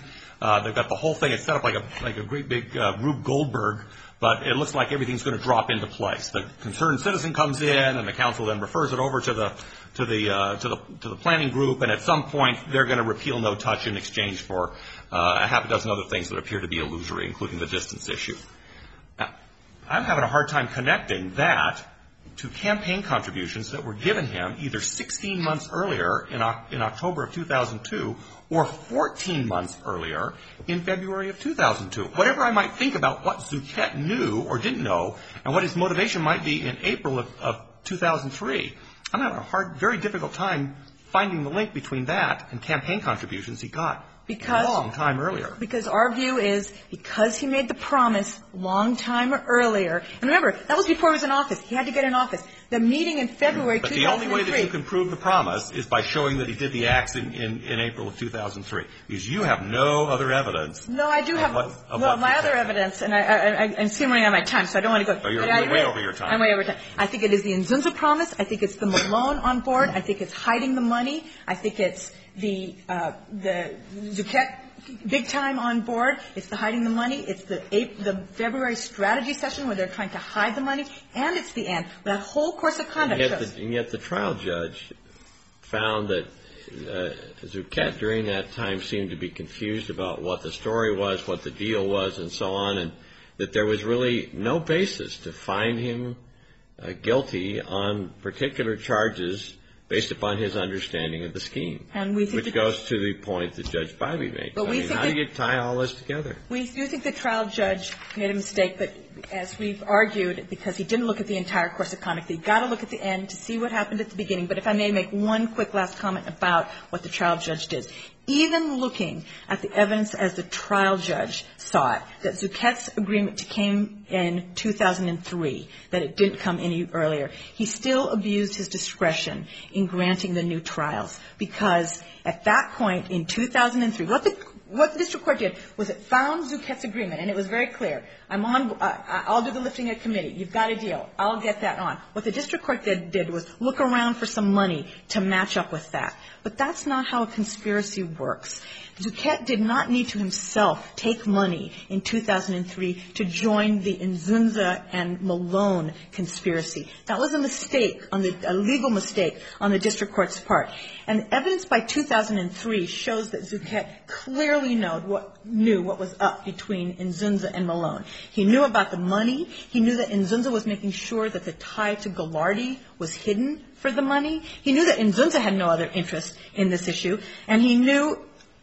Uh, they've got the whole thing. It's set up like a like a great big uh, Rube Goldberg, but it looks like everything's going to drop into place. The concerned citizen comes in, and the council then refers it over to the to the uh, to the to the planning group, and at some point they're going to repeal no touch in exchange for uh, a half a dozen other things that appear to be illusory, including the distance issue. Now, I'm having a hard time connecting that to campaign contributions that were given him either sixteen months earlier in, in October of two thousand two or fourteen months earlier in February of two thousand two. Whatever I might think about what Zucchett knew or didn't know and what his motivation might be in April of, of two thousand three, I'm having a hard, very difficult time finding the link between that and campaign contributions he got Because, a long time earlier. Because our view is because he made the promise long time earlier, and remember, that was before he was in office. He had to get in office. The meeting in February but two thousand three. the only way that you can prove the promise is by showing that he did the acts in, in, in April of two thousand three, because you have no other evidence. No, I do have. What, well, my other evidence, and I, I, I, I'm seeing running out of my time, so I don't want to go. Oh, you're, but you're I, way over your time. I'm way over time. I think it is the Nzunza promise. I think it's the Malone on board. I think it's hiding the money. I think it's the uh, the Zucchett big time on board. It's the hiding the money. It's the April, the February strategy session where they're trying to hide the money, and it's the end. That whole course of conduct and yet shows. The, and yet the trial judge found that uh, Zucchett during that time seemed to be confused about what the story was, what the deal was, and so on, and that there was really no basis to find him uh, guilty on particular charges based upon his understanding of the scheme, and we think which goes to the point that Judge Bybee made. But I we mean, think how that, do you tie all this together? We do think the trial judge made a mistake, but as we've argued, because he didn't look at the entire course of conduct, you've got to look at the end to see what happened at the beginning. But if I may make one quick last comment about what the trial judge did. Even looking at the evidence as the trial judge saw it, that Zucchett's agreement came in two thousand three, that it didn't come any earlier, he still abused his discretion in granting the new trials, because at that point in two thousand three, what the What the district court did was it found Zucchett's agreement, and it was very clear. I'm on. Uh, I'll do the lifting at committee. You've got a deal. I'll get that on. What the district court did, did was look around for some money to match up with that. But that's not how a conspiracy works. Zucchett did not need to himself take money in two thousand three to join the Nzunza and Malone conspiracy. That was a mistake, on the, a legal mistake on the district court's part. And the evidence by two thousand three shows that Zucchett clearly knew what, knew what was up between Nzunza and Malone. He knew about the money. He knew that Nzunza was making sure that the tie to Ghilardi was hidden for the money. He knew that Nzunza had no other interest in this issue. And he knew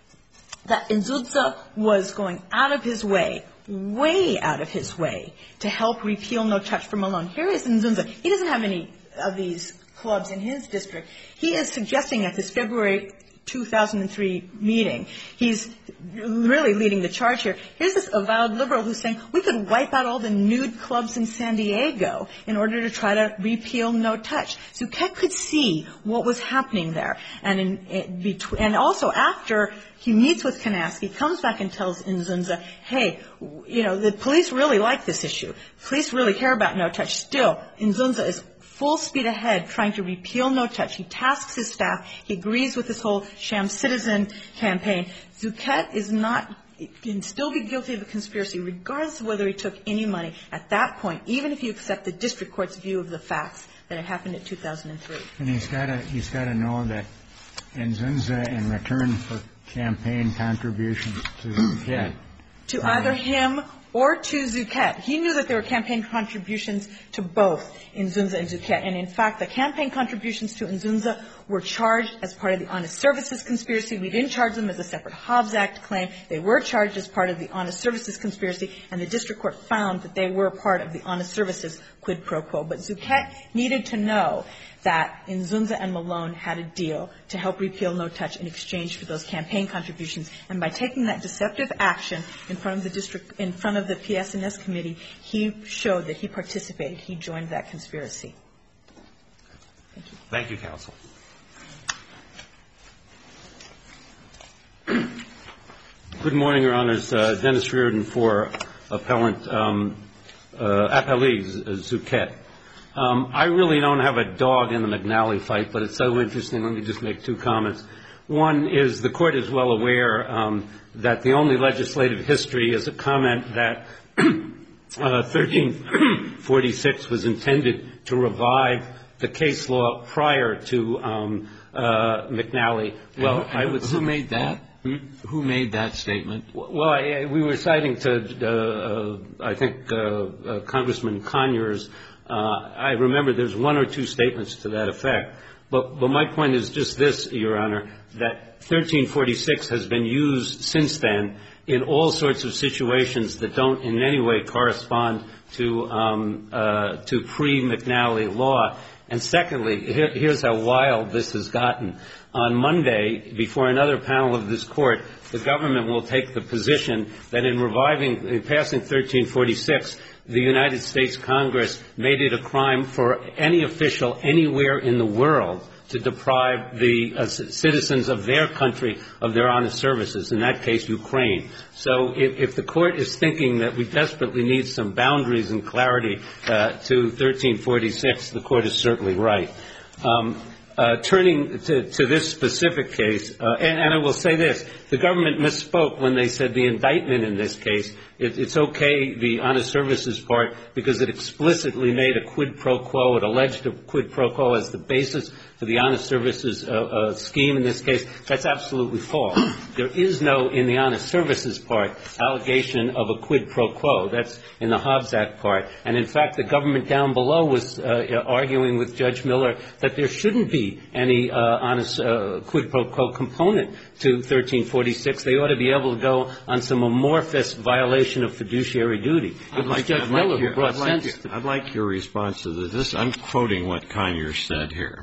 that Nzunza was going out of his way, way out of his way, to help repeal No Touch for Malone. Here is Nzunza. He doesn't have any of these clubs in his district. He is suggesting at this February two thousand three meeting, he's really leading the charge here. Here's this avowed liberal who's saying we could wipe out all the nude clubs in San Diego in order to try to repeal No Touch. Zucchett could see what was happening there. And, in, in between, and also after he meets with Kanaski, comes back and tells Nzunza, hey, you know, the police really like this issue. Police really care about No Touch. Still, Nzunza is full speed ahead trying to repeal No Touch. He tasks his staff. He agrees with this whole sham citizen campaign. Zucchett is not, can still be guilty of a conspiracy regardless of whether he took any money at that point, even if you accept the district court's view of the facts that it happened in two thousand three. And he's got to, he's got to know that Nzunza, in return for campaign contributions to Zucchett, to either him or to Zucchett. He knew that there were campaign contributions to both Nzunza and Zucchett. And in fact, the campaign contributions to Nzunza were charged as part of the Honest Services conspiracy. We didn't charge them as a separate Hobbs Act claim. They were charged as part of the Honest Services conspiracy, and the district court found that they were part of the Honest Services quid pro quo. But Zucchett needed to know that Nzunza and Malone had a deal to help repeal No Touch in exchange for those campaign contributions. And by taking that deceptive action in front of the district, in front of the P S N S committee, he showed that he participated. He joined that conspiracy. Thank you. Thank you, counsel. Good morning, Your Honors. Uh, Dennis Reardon for appellant um, uh, appellee Zucchett. Um, I really don't have a dog in the McNally fight, but it's so interesting. Let me just make two comments. One is the court is well aware um, that the only legislative history is a comment that uh, thirteen forty-six was intended to revive the case law prior to um, uh, McNally. Well, who, I would who made that? Hmm? Who made that statement? Well, I, we were citing to, uh, uh, I think, uh, uh, Congressman Conyers. Uh, I remember there's one or two statements to that effect. But, but my point is just this, Your Honor, that thirteen forty-six has been used since then in all sorts of situations that don't in any way correspond to um, uh, to pre-McNally law. And secondly, here, here's how wild this has gotten. On Monday, before another panel of this Court, the government will take the position that in reviving, in passing thirteen forty-six, the United States Congress made it a crime for any official anywhere in the world to deprive the uh, citizens of their country of their honest services, in that case, Ukraine. So if, if the Court is thinking that we desperately need some boundaries and clarity uh, to thirteen forty-six, the Court is certainly right. Um, Uh, turning to, to this specific case, uh, and, and I will say this, the government misspoke when they said the indictment in this case, it, it's okay, the honest services part, because it explicitly made a quid pro quo, it alleged a quid pro quo as the basis for the honest services uh, uh, scheme in this case. That's absolutely false. There is no, in the honest services part, allegation of a quid pro quo. That's in the Hobbs Act part. And in fact, the government down below was uh, arguing with Judge Miller that there shouldn't be any uh, honest uh, quid pro quo component to thirteen forty-six. They ought to be able to go on some amorphous violation of fiduciary duty. It was Judge I'd Miller like your, who brought I'd like sense your, to I'd like your response to this. this. I'm quoting what Conyers said here.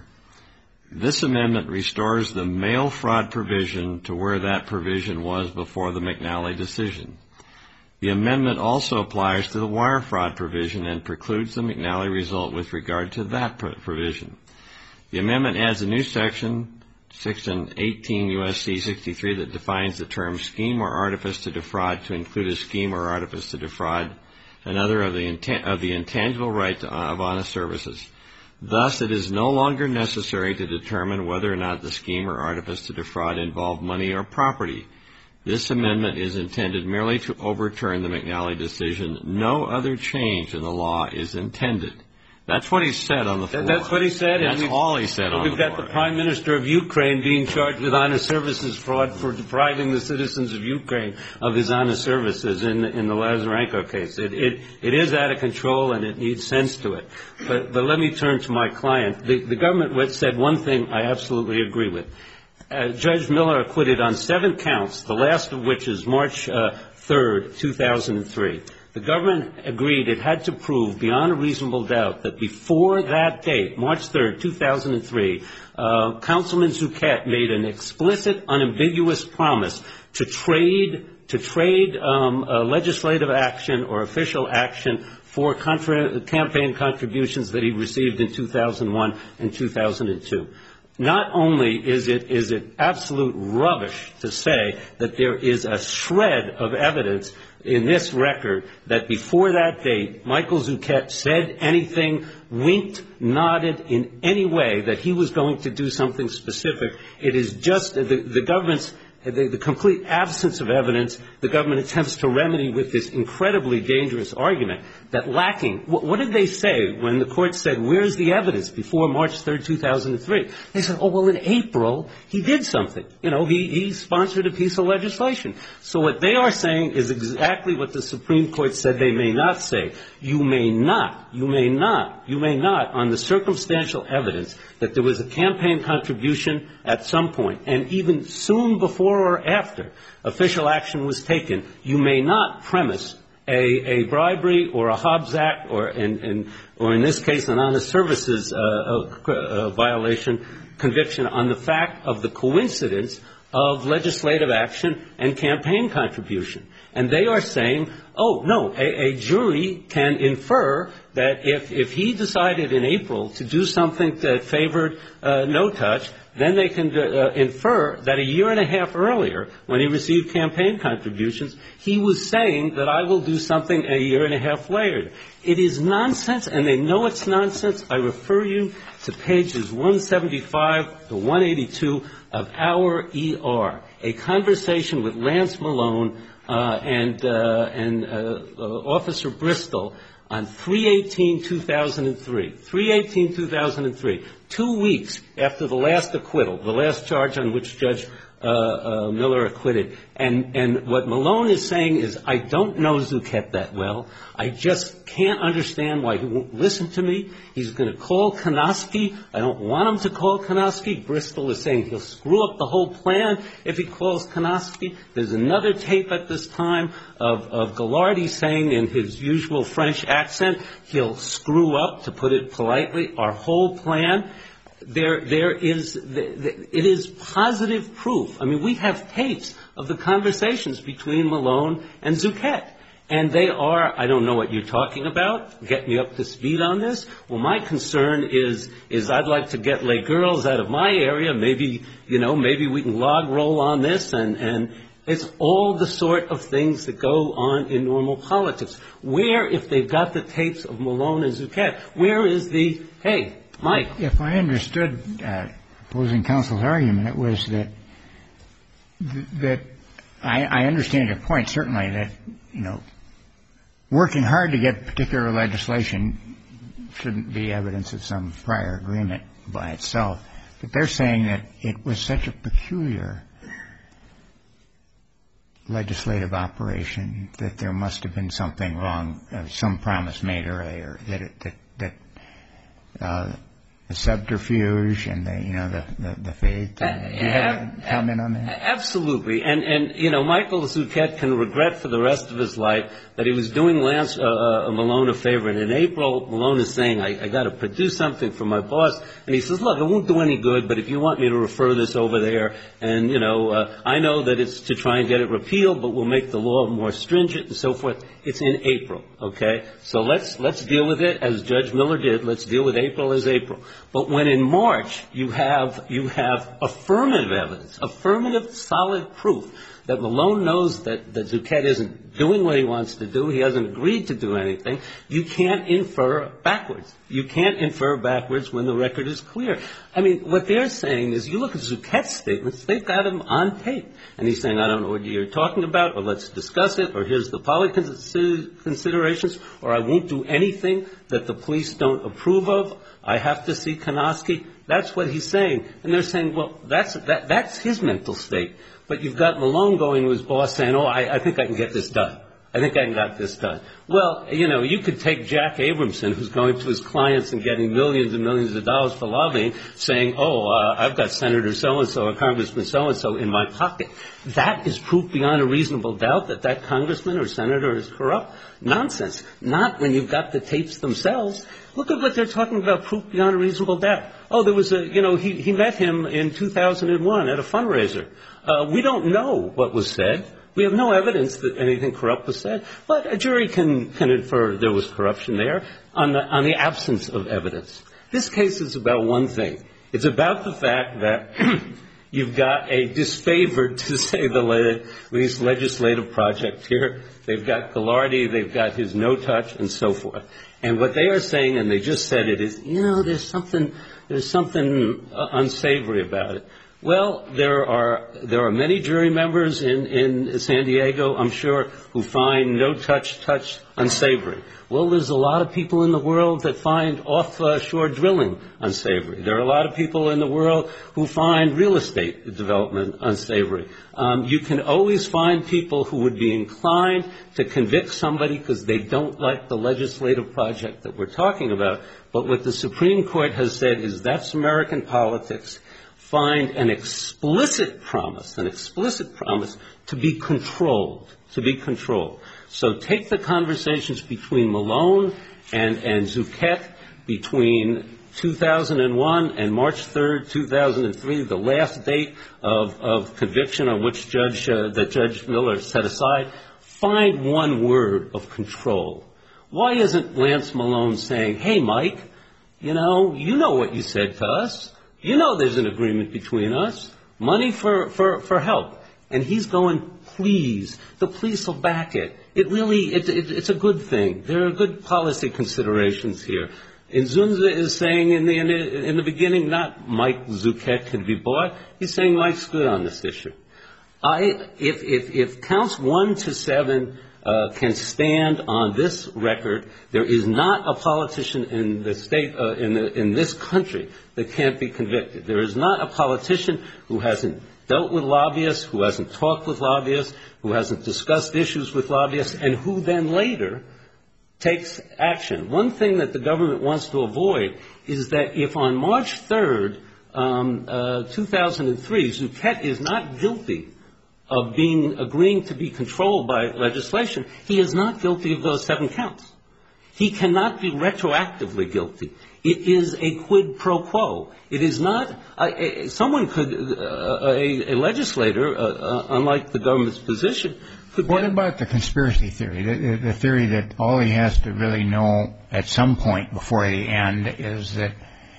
This amendment restores the mail fraud provision to where that provision was before the McNally decision. The amendment also applies to the wire fraud provision and precludes the McNally result with regard to that provision. The amendment adds a new section, section eighteen U S C sixty-three, that defines the term scheme or artifice to defraud to include a scheme or artifice to defraud another of the, intan- of the intangible right to, of honest services. Thus, it is no longer necessary to determine whether or not the scheme or artifice to defraud involved money or property. This amendment is intended merely to overturn the McNally decision. No other change in the law is intended. That's what he said on the floor. That's what he said. That's and all he said on the floor. We've got the Prime Minister of Ukraine being charged with honest services fraud for depriving the citizens of Ukraine of his honest services in the, in the Lazarenko case. It, it, it is out of control and it needs sense to it. But, but let me turn to my client. The, the government said one thing I absolutely agree with. Uh, Judge Miller acquitted on seven counts, the last of which is March uh, third, two thousand three. The government agreed it had to prove beyond a reasonable doubt that before that date, March third, two thousand three, uh, Councilman Zucchett made an explicit, unambiguous promise to trade to trade um, uh, legislative action or official action for contra- campaign contributions that he received in two thousand one and two thousand two. Not only is it is it absolute rubbish to say that there is a shred of evidence in this record that before that date, Michael Zucchett said anything, winked, nodded in any way that he was going to do something specific. It is just the, the government's The, the complete absence of evidence the government attempts to remedy with this incredibly dangerous argument that lacking. What, what did they say when the court said, where's the evidence before March third, two thousand three? They said, oh, well, in April, he did something. You know, he, he sponsored a piece of legislation. So what they are saying is exactly what the Supreme Court said they may not say. You may not, you may not, you may not, on the circumstantial evidence that there was a campaign contribution at some point, and even soon before or after official action was taken, you may not premise a, a bribery or a Hobbs Act or in, in, or in this case an honest services uh, uh, violation conviction on the fact of the coincidence of legislative action and campaign contribution. And they are saying, oh, no, a, a jury can infer that if, if he decided in April to do something that favored uh, no touch, then they can uh, infer that a year and a half earlier, when he received campaign contributions, he was saying that I will do something a year and a half later. It is nonsense, and they know it's nonsense. I refer you to pages one seventy-five to one eighty-two of our E R, a conversation with Lance Malone uh, and, uh, and uh, uh, Officer Bristol on three eighteen two thousand three. three eighteen two thousand three, two weeks after the last acquittal, the last charge on which Judge uh, uh, Miller acquitted. And, and what Malone is saying is, I don't know Zucchett that well. I just can't understand why he won't listen to me. He's going to call Konosky. I don't want him to call Konosky. Bristol is saying he'll screw up the whole plan if he calls Konosky. There's another tape at this time of, of Ghilardi saying in his usual French accent, he'll screw up, to put it politely, our whole plan. There, there is, it is positive proof. I mean, we have tapes of the conversations between Malone and Zucchett. And they are, I don't know what you're talking about. Get me up to speed on this. Well, my concern is, is I'd like to get lay girls out of my area. Maybe, you know, maybe we can log roll on this. And, and it's all the sort of things that go on in normal politics. Where, if they've got the tapes of Malone and Zucchett, where is the, hey, Mike? If I understood uh, opposing counsel's argument, it was that, that I, I understand your point, certainly, that, you know, working hard to get particular legislation shouldn't be evidence of some prior agreement by itself. But they're saying that it was such a peculiar legislative operation that there must have been something wrong, uh, some promise made earlier, that it, that, that uh, the subterfuge and the, you know, the, the, the faith. Uh, do you have a comment on that? Absolutely. And, and, you know, Michael Zucchett can regret for the rest of his life that he was doing Lance uh, uh, Malone a favor. And in April, Malone is saying, I, I got to produce something for my boss. And he says, look, it won't do any good, but if you want me to refer this over there, and, you know, uh, I know that it's to try and get it repealed, but we'll make the law more stringent and so forth. It's in April, okay? So let's, let's deal with it as Judge Miller did. Let's deal with April as April. But when in March you have, you have affirmative evidence, affirmative solid proof that Malone knows that, that Zucchett isn't doing what he wants to do, he hasn't agreed to do anything, you can't infer backwards. You can't infer backwards when the record is clear. I mean, what they're saying is, you look at Zucchett's statements, they've got him on tape. And he's saying, I don't know what you're talking about, or let's discuss it, or here's the policy considerations, or I won't do anything that the police don't approve of. I have to see Konosky. That's what he's saying. And they're saying, well, that's, that, that's his mental state. But you've got Malone going to his boss saying, oh, I, I think I can get this done. I think I can get this done. Well, you know, you could take Jack Abramson, who's going to his clients and getting millions and millions of dollars for lobbying, saying, oh, uh, I've got Senator so-and-so or Congressman so-and-so in my pocket. That is proof beyond a reasonable doubt that that congressman or senator is corrupt? Nonsense. Not when you've got the tapes themselves. Look at what they're talking about, proof beyond a reasonable doubt. Oh, there was a, you know, he, he met him in two thousand one at a fundraiser. Uh, we don't know what was said. We have no evidence that anything corrupt was said, but a jury can, can infer there was corruption there on the, on the absence of evidence. This case is about one thing. It's about the fact that you've got a disfavored, to say the least, legislative project here. They've got Ghilardi, they've got his no touch, and so forth. And what they are saying, and they just said it, is, you know, there's something, there's something uh, unsavory about it. Well, there are there are many jury members in, in San Diego, I'm sure, who find no touch touch unsavory. Well, there's a lot of people in the world that find offshore drilling unsavory. There are a lot of people in the world who find real estate development unsavory. Um, you can always find people who would be inclined to convict somebody because they don't like the legislative project that we're talking about. But what the Supreme Court has said is that's American politics. Find an explicit promise, an explicit promise to be controlled, to be controlled. So take the conversations between Malone and, and Zucchett between two thousand one and March third, two thousand three, the last date of, of conviction on which Judge, uh, that Judge Miller set aside. Find one word of control. Why isn't Lance Malone saying, hey, Mike, you know, you know what you said to us. You know there's an agreement between us. Money for, for, for help. And he's going, please, the police will back it. It really, it, it, it's a good thing. There are good policy considerations here. Inzunza is saying in the, in the beginning, not Mike Zuchet can be bought. He's saying Mike's good on this issue. I, if, if, if counts one to seven uh, can stand on this record, there is not a politician in the state, uh, in, the, in this country that can't be convicted. There is not a politician who hasn't dealt with lobbyists, who hasn't talked with lobbyists, who hasn't discussed issues with lobbyists, and who then later takes action. One thing that the government wants to avoid is that if on March third, um, uh, two thousand three, Zuchet is not guilty of being agreeing to be controlled by legislation, he is not guilty of those seven counts. He cannot be retroactively guilty. It is a quid pro quo. It is not uh, – someone could uh, – a, a legislator, uh, uh, unlike the government's position, could What be – about the conspiracy theory, the, the theory that all he has to really know at some point before the end is that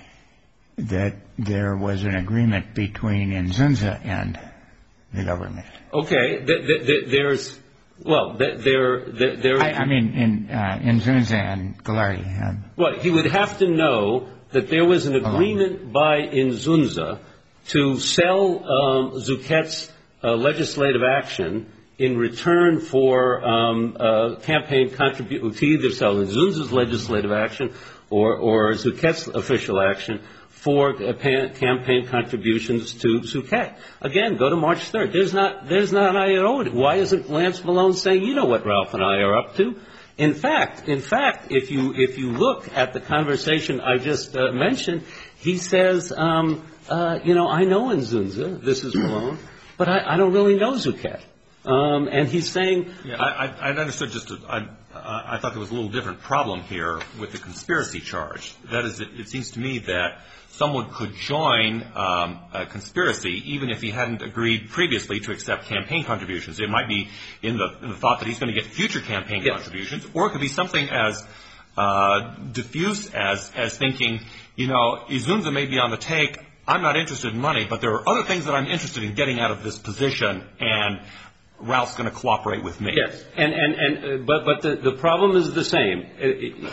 that there was an agreement between Inzunza and the government? Okay. Th- th- th- there's – well, th- there – there I, I mean, in uh, Inzunza and Ghilardi. Um, Well, he would have to know that there was an agreement by Inzunza to sell um, Zuchet's uh, legislative action in return for um, uh, campaign contribution, to either sell Inzunza's legislative action or, or Zuchet's official action for uh, pan- campaign contributions to Zuchet. Again, go to March third. There's not, there's not an iota. Why isn't Lance Malone saying, you know what Ralph and I are up to? In fact, in fact, if you if you look at the conversation I just uh, mentioned, he says, um, uh, you know, I know Inzunza, this is Malone, but I, I don't really know Zuchet. Um, and he's saying, yeah, I, I understood. Just a, I, I thought there was a little different problem here with the conspiracy charge. That is, it, it seems to me that someone could join um, a conspiracy even if he hadn't agreed previously to accept campaign contributions. It might be in the, in the thought that he's going to get future campaign yes. contributions, or it could be something as uh, diffuse as as thinking, you know, Inzunza may be on the take. I'm not interested in money, but there are other things that I'm interested in getting out of this position, and Ralph's going to cooperate with me. Yes, and and and uh, but but the the problem is the same. It, it,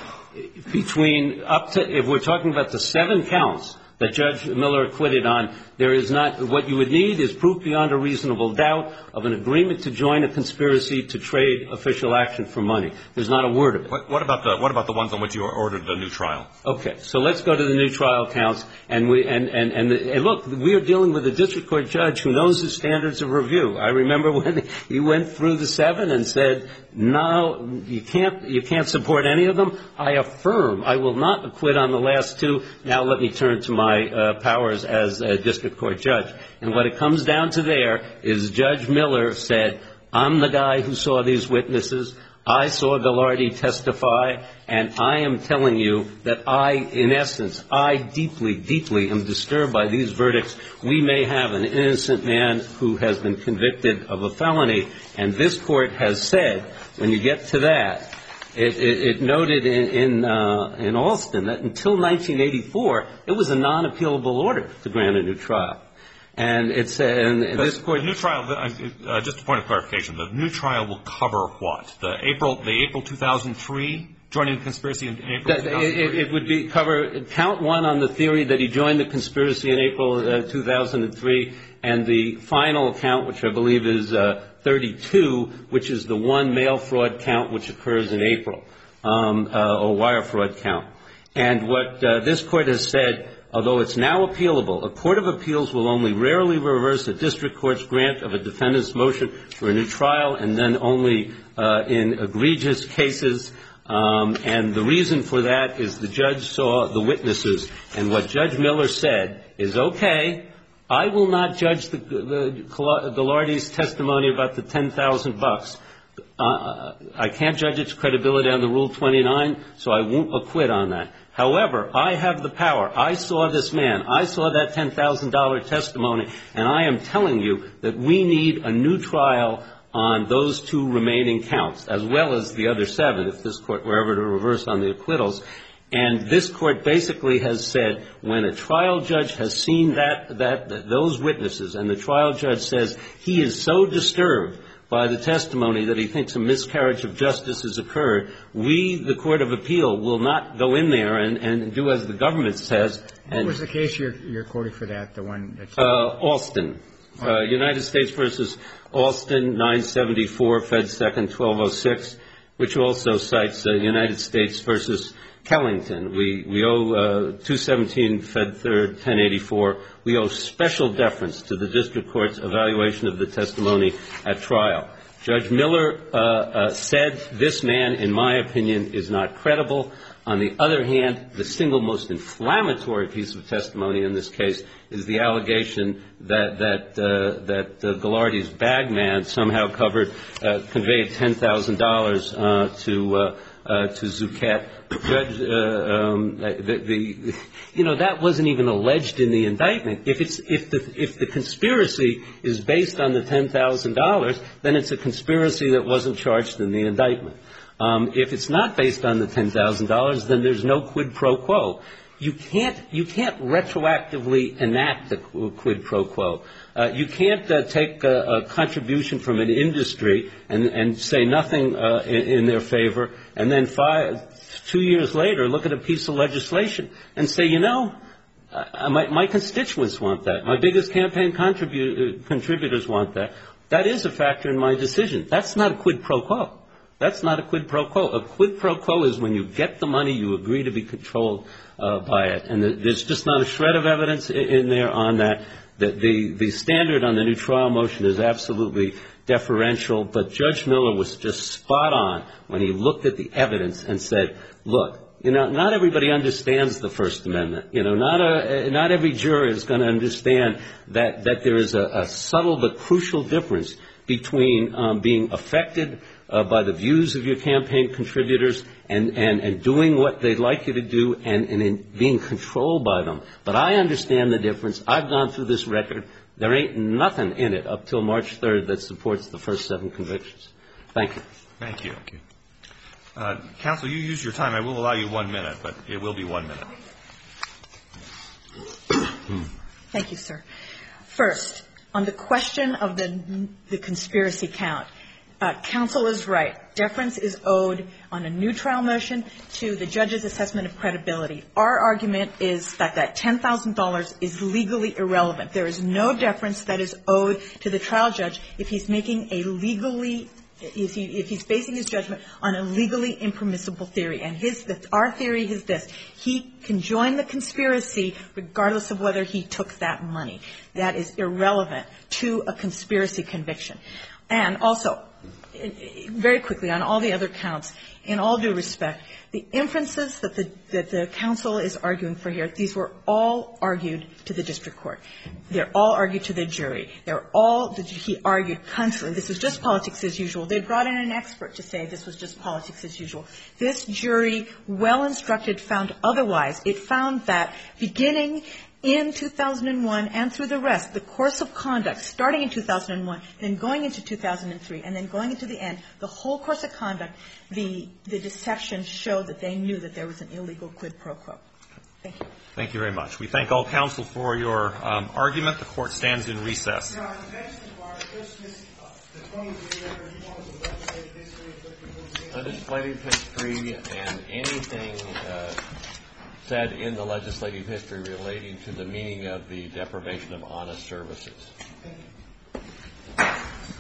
between up to, if we're talking about the seven counts that Judge Miller acquitted on, there is not, what you would need is proof beyond a reasonable doubt of an agreement to join a conspiracy to trade official action for money. There's not a word of it. What, what about the what about the ones on which you ordered the new trial? Okay, so let's go to the new trial counts, and we and and and, the, and look, we are dealing with a district court judge who knows his standards of review. I remember when he went through the seven and said, "No, you can't you can't support any of them. I affirm I will not acquit on the last two. Now let me turn to my uh, powers as a district court judge." And what it comes down to there is Judge Miller said, "I'm the guy who saw these witnesses. I saw Ghilardi testify, and I am telling you that I, in essence, I deeply, deeply am disturbed by these verdicts. We may have an innocent man who has been convicted of a felony, and this court has said, when you get to that, it, it, it noted in in, uh, in Alston that until nineteen eighty-four, it was a non-appealable order to grant a new trial." And it's uh, and this court. The new trial. Uh, just a point of clarification: the new trial will cover what? The April, the April two thousand three joining the conspiracy in April. It, it, it would be cover count one on the theory that he joined the conspiracy in April uh, two thousand three, and the final count, which I believe is uh, thirty-two, which is the one mail fraud count which occurs in April, um, uh, or wire fraud count. And what uh, this court has said, although it's now appealable, a court of appeals will only rarely reverse a district court's grant of a defendant's motion for a new trial, and then only uh, in egregious cases. Um, and the reason for that is the judge saw the witnesses. And what Judge Miller said is, okay, I will not judge the, the Ghilardi's testimony about the ten thousand bucks. Uh, I can't judge its credibility under Rule twenty-nine, so I won't acquit on that. However, I have the power. I saw this man. I saw that ten thousand dollars testimony, and I am telling you that we need a new trial on those two remaining counts, as well as the other seven, if this court were ever to reverse on the acquittals. And this court basically has said, when a trial judge has seen that, that, that those witnesses, and the trial judge says he is so disturbed by the testimony that he thinks a miscarriage of justice has occurred, we, the Court of Appeal, will not go in there and, and do as the government says. What and, was the case you're, you're quoting for that, the one that's... Uh, Alston. Uh, United States versus Alston, nine seventy-four, Fed Second, twelve oh six, which also cites uh, United States versus Kellington. We, we owe uh, two seventeen, Fed Third, ten eighty-four. We owe special deference to the district court's evaluation of the testimony at trial. Judge Miller uh, uh, said this man, in my opinion, is not credible. On the other hand, the single most inflammatory piece of testimony in this case is the allegation that that uh, that uh, Ghilardi's bagman somehow covered, uh, conveyed ten thousand dollars uh, to uh, uh, to Zucchett. Judge, uh, um, the, the you know that wasn't even alleged in the indictment. If it's if the if the conspiracy is based on the ten thousand dollars, then it's a conspiracy that wasn't charged in the indictment. Um, if it's not based on the ten thousand dollars, then there's no quid pro quo. You can't you can't retroactively enact the quid pro quo. Uh, you can't uh, take a, a contribution from an industry and, and say nothing uh, in, in their favor, and then five, two years later look at a piece of legislation and say, you know, uh, my, my constituents want that. My biggest campaign contribu- uh, contributors want that. That is a factor in my decision. That's not a quid pro quo. That's not a quid pro quo. A quid pro quo is when you get the money, you agree to be controlled uh, by it. And there's just not a shred of evidence in, in there on that. The, the, the standard on the new trial motion is absolutely deferential, but Judge Miller was just spot on when he looked at the evidence and said, look, you know, not everybody understands the First Amendment. You know, not a, not every juror is going to understand that, that there is a, a subtle but crucial difference between um, being affected uh, by the views of your campaign contributors and, and, and doing what they'd like you to do and, and in being controlled by them. But I understand the difference. I've gone through this record. There ain't nothing in it up till March third that supports the first seven convictions. Thank you. Thank you. Thank you. Uh, counsel, you use your time. I will allow you one minute, but it will be one minute. Thank you, sir. First, on the question of the, the conspiracy count, uh, counsel is right. Deference is owed on a new trial motion to the judge's assessment of credibility. Our argument is that that ten thousand dollars is legally irrelevant. There is no deference that is owed to the trial judge if he's making a legally If, he, if he's basing his judgment on a legally impermissible theory. And his, the, our theory is this. He can join the conspiracy regardless of whether he took that money. That is irrelevant to a conspiracy conviction. And also, very quickly, on all the other counts, in all due respect, the inferences that the, that the counsel is arguing for here, these were all argued to the district court. They're all argued to the jury. They're all, he argued constantly, this is just politics as usual. They brought in an expert to say this was just politics as usual. This jury, well instructed, found otherwise. It found that beginning in two thousand one and through the rest, the course of conduct, starting in two thousand one, then going into two thousand three, and then going into the end, the whole course of conduct, the, the deception showed that they knew that there was an illegal quid pro quo. Thank you. Thank you very much. We thank all counsel for your um, argument. The court stands in recess. Now, next part, this is the twenty-three letter you wanted to legislate history. Legislative history and anything uh, said in the legislative history relating to the meaning of the deprivation of honest services.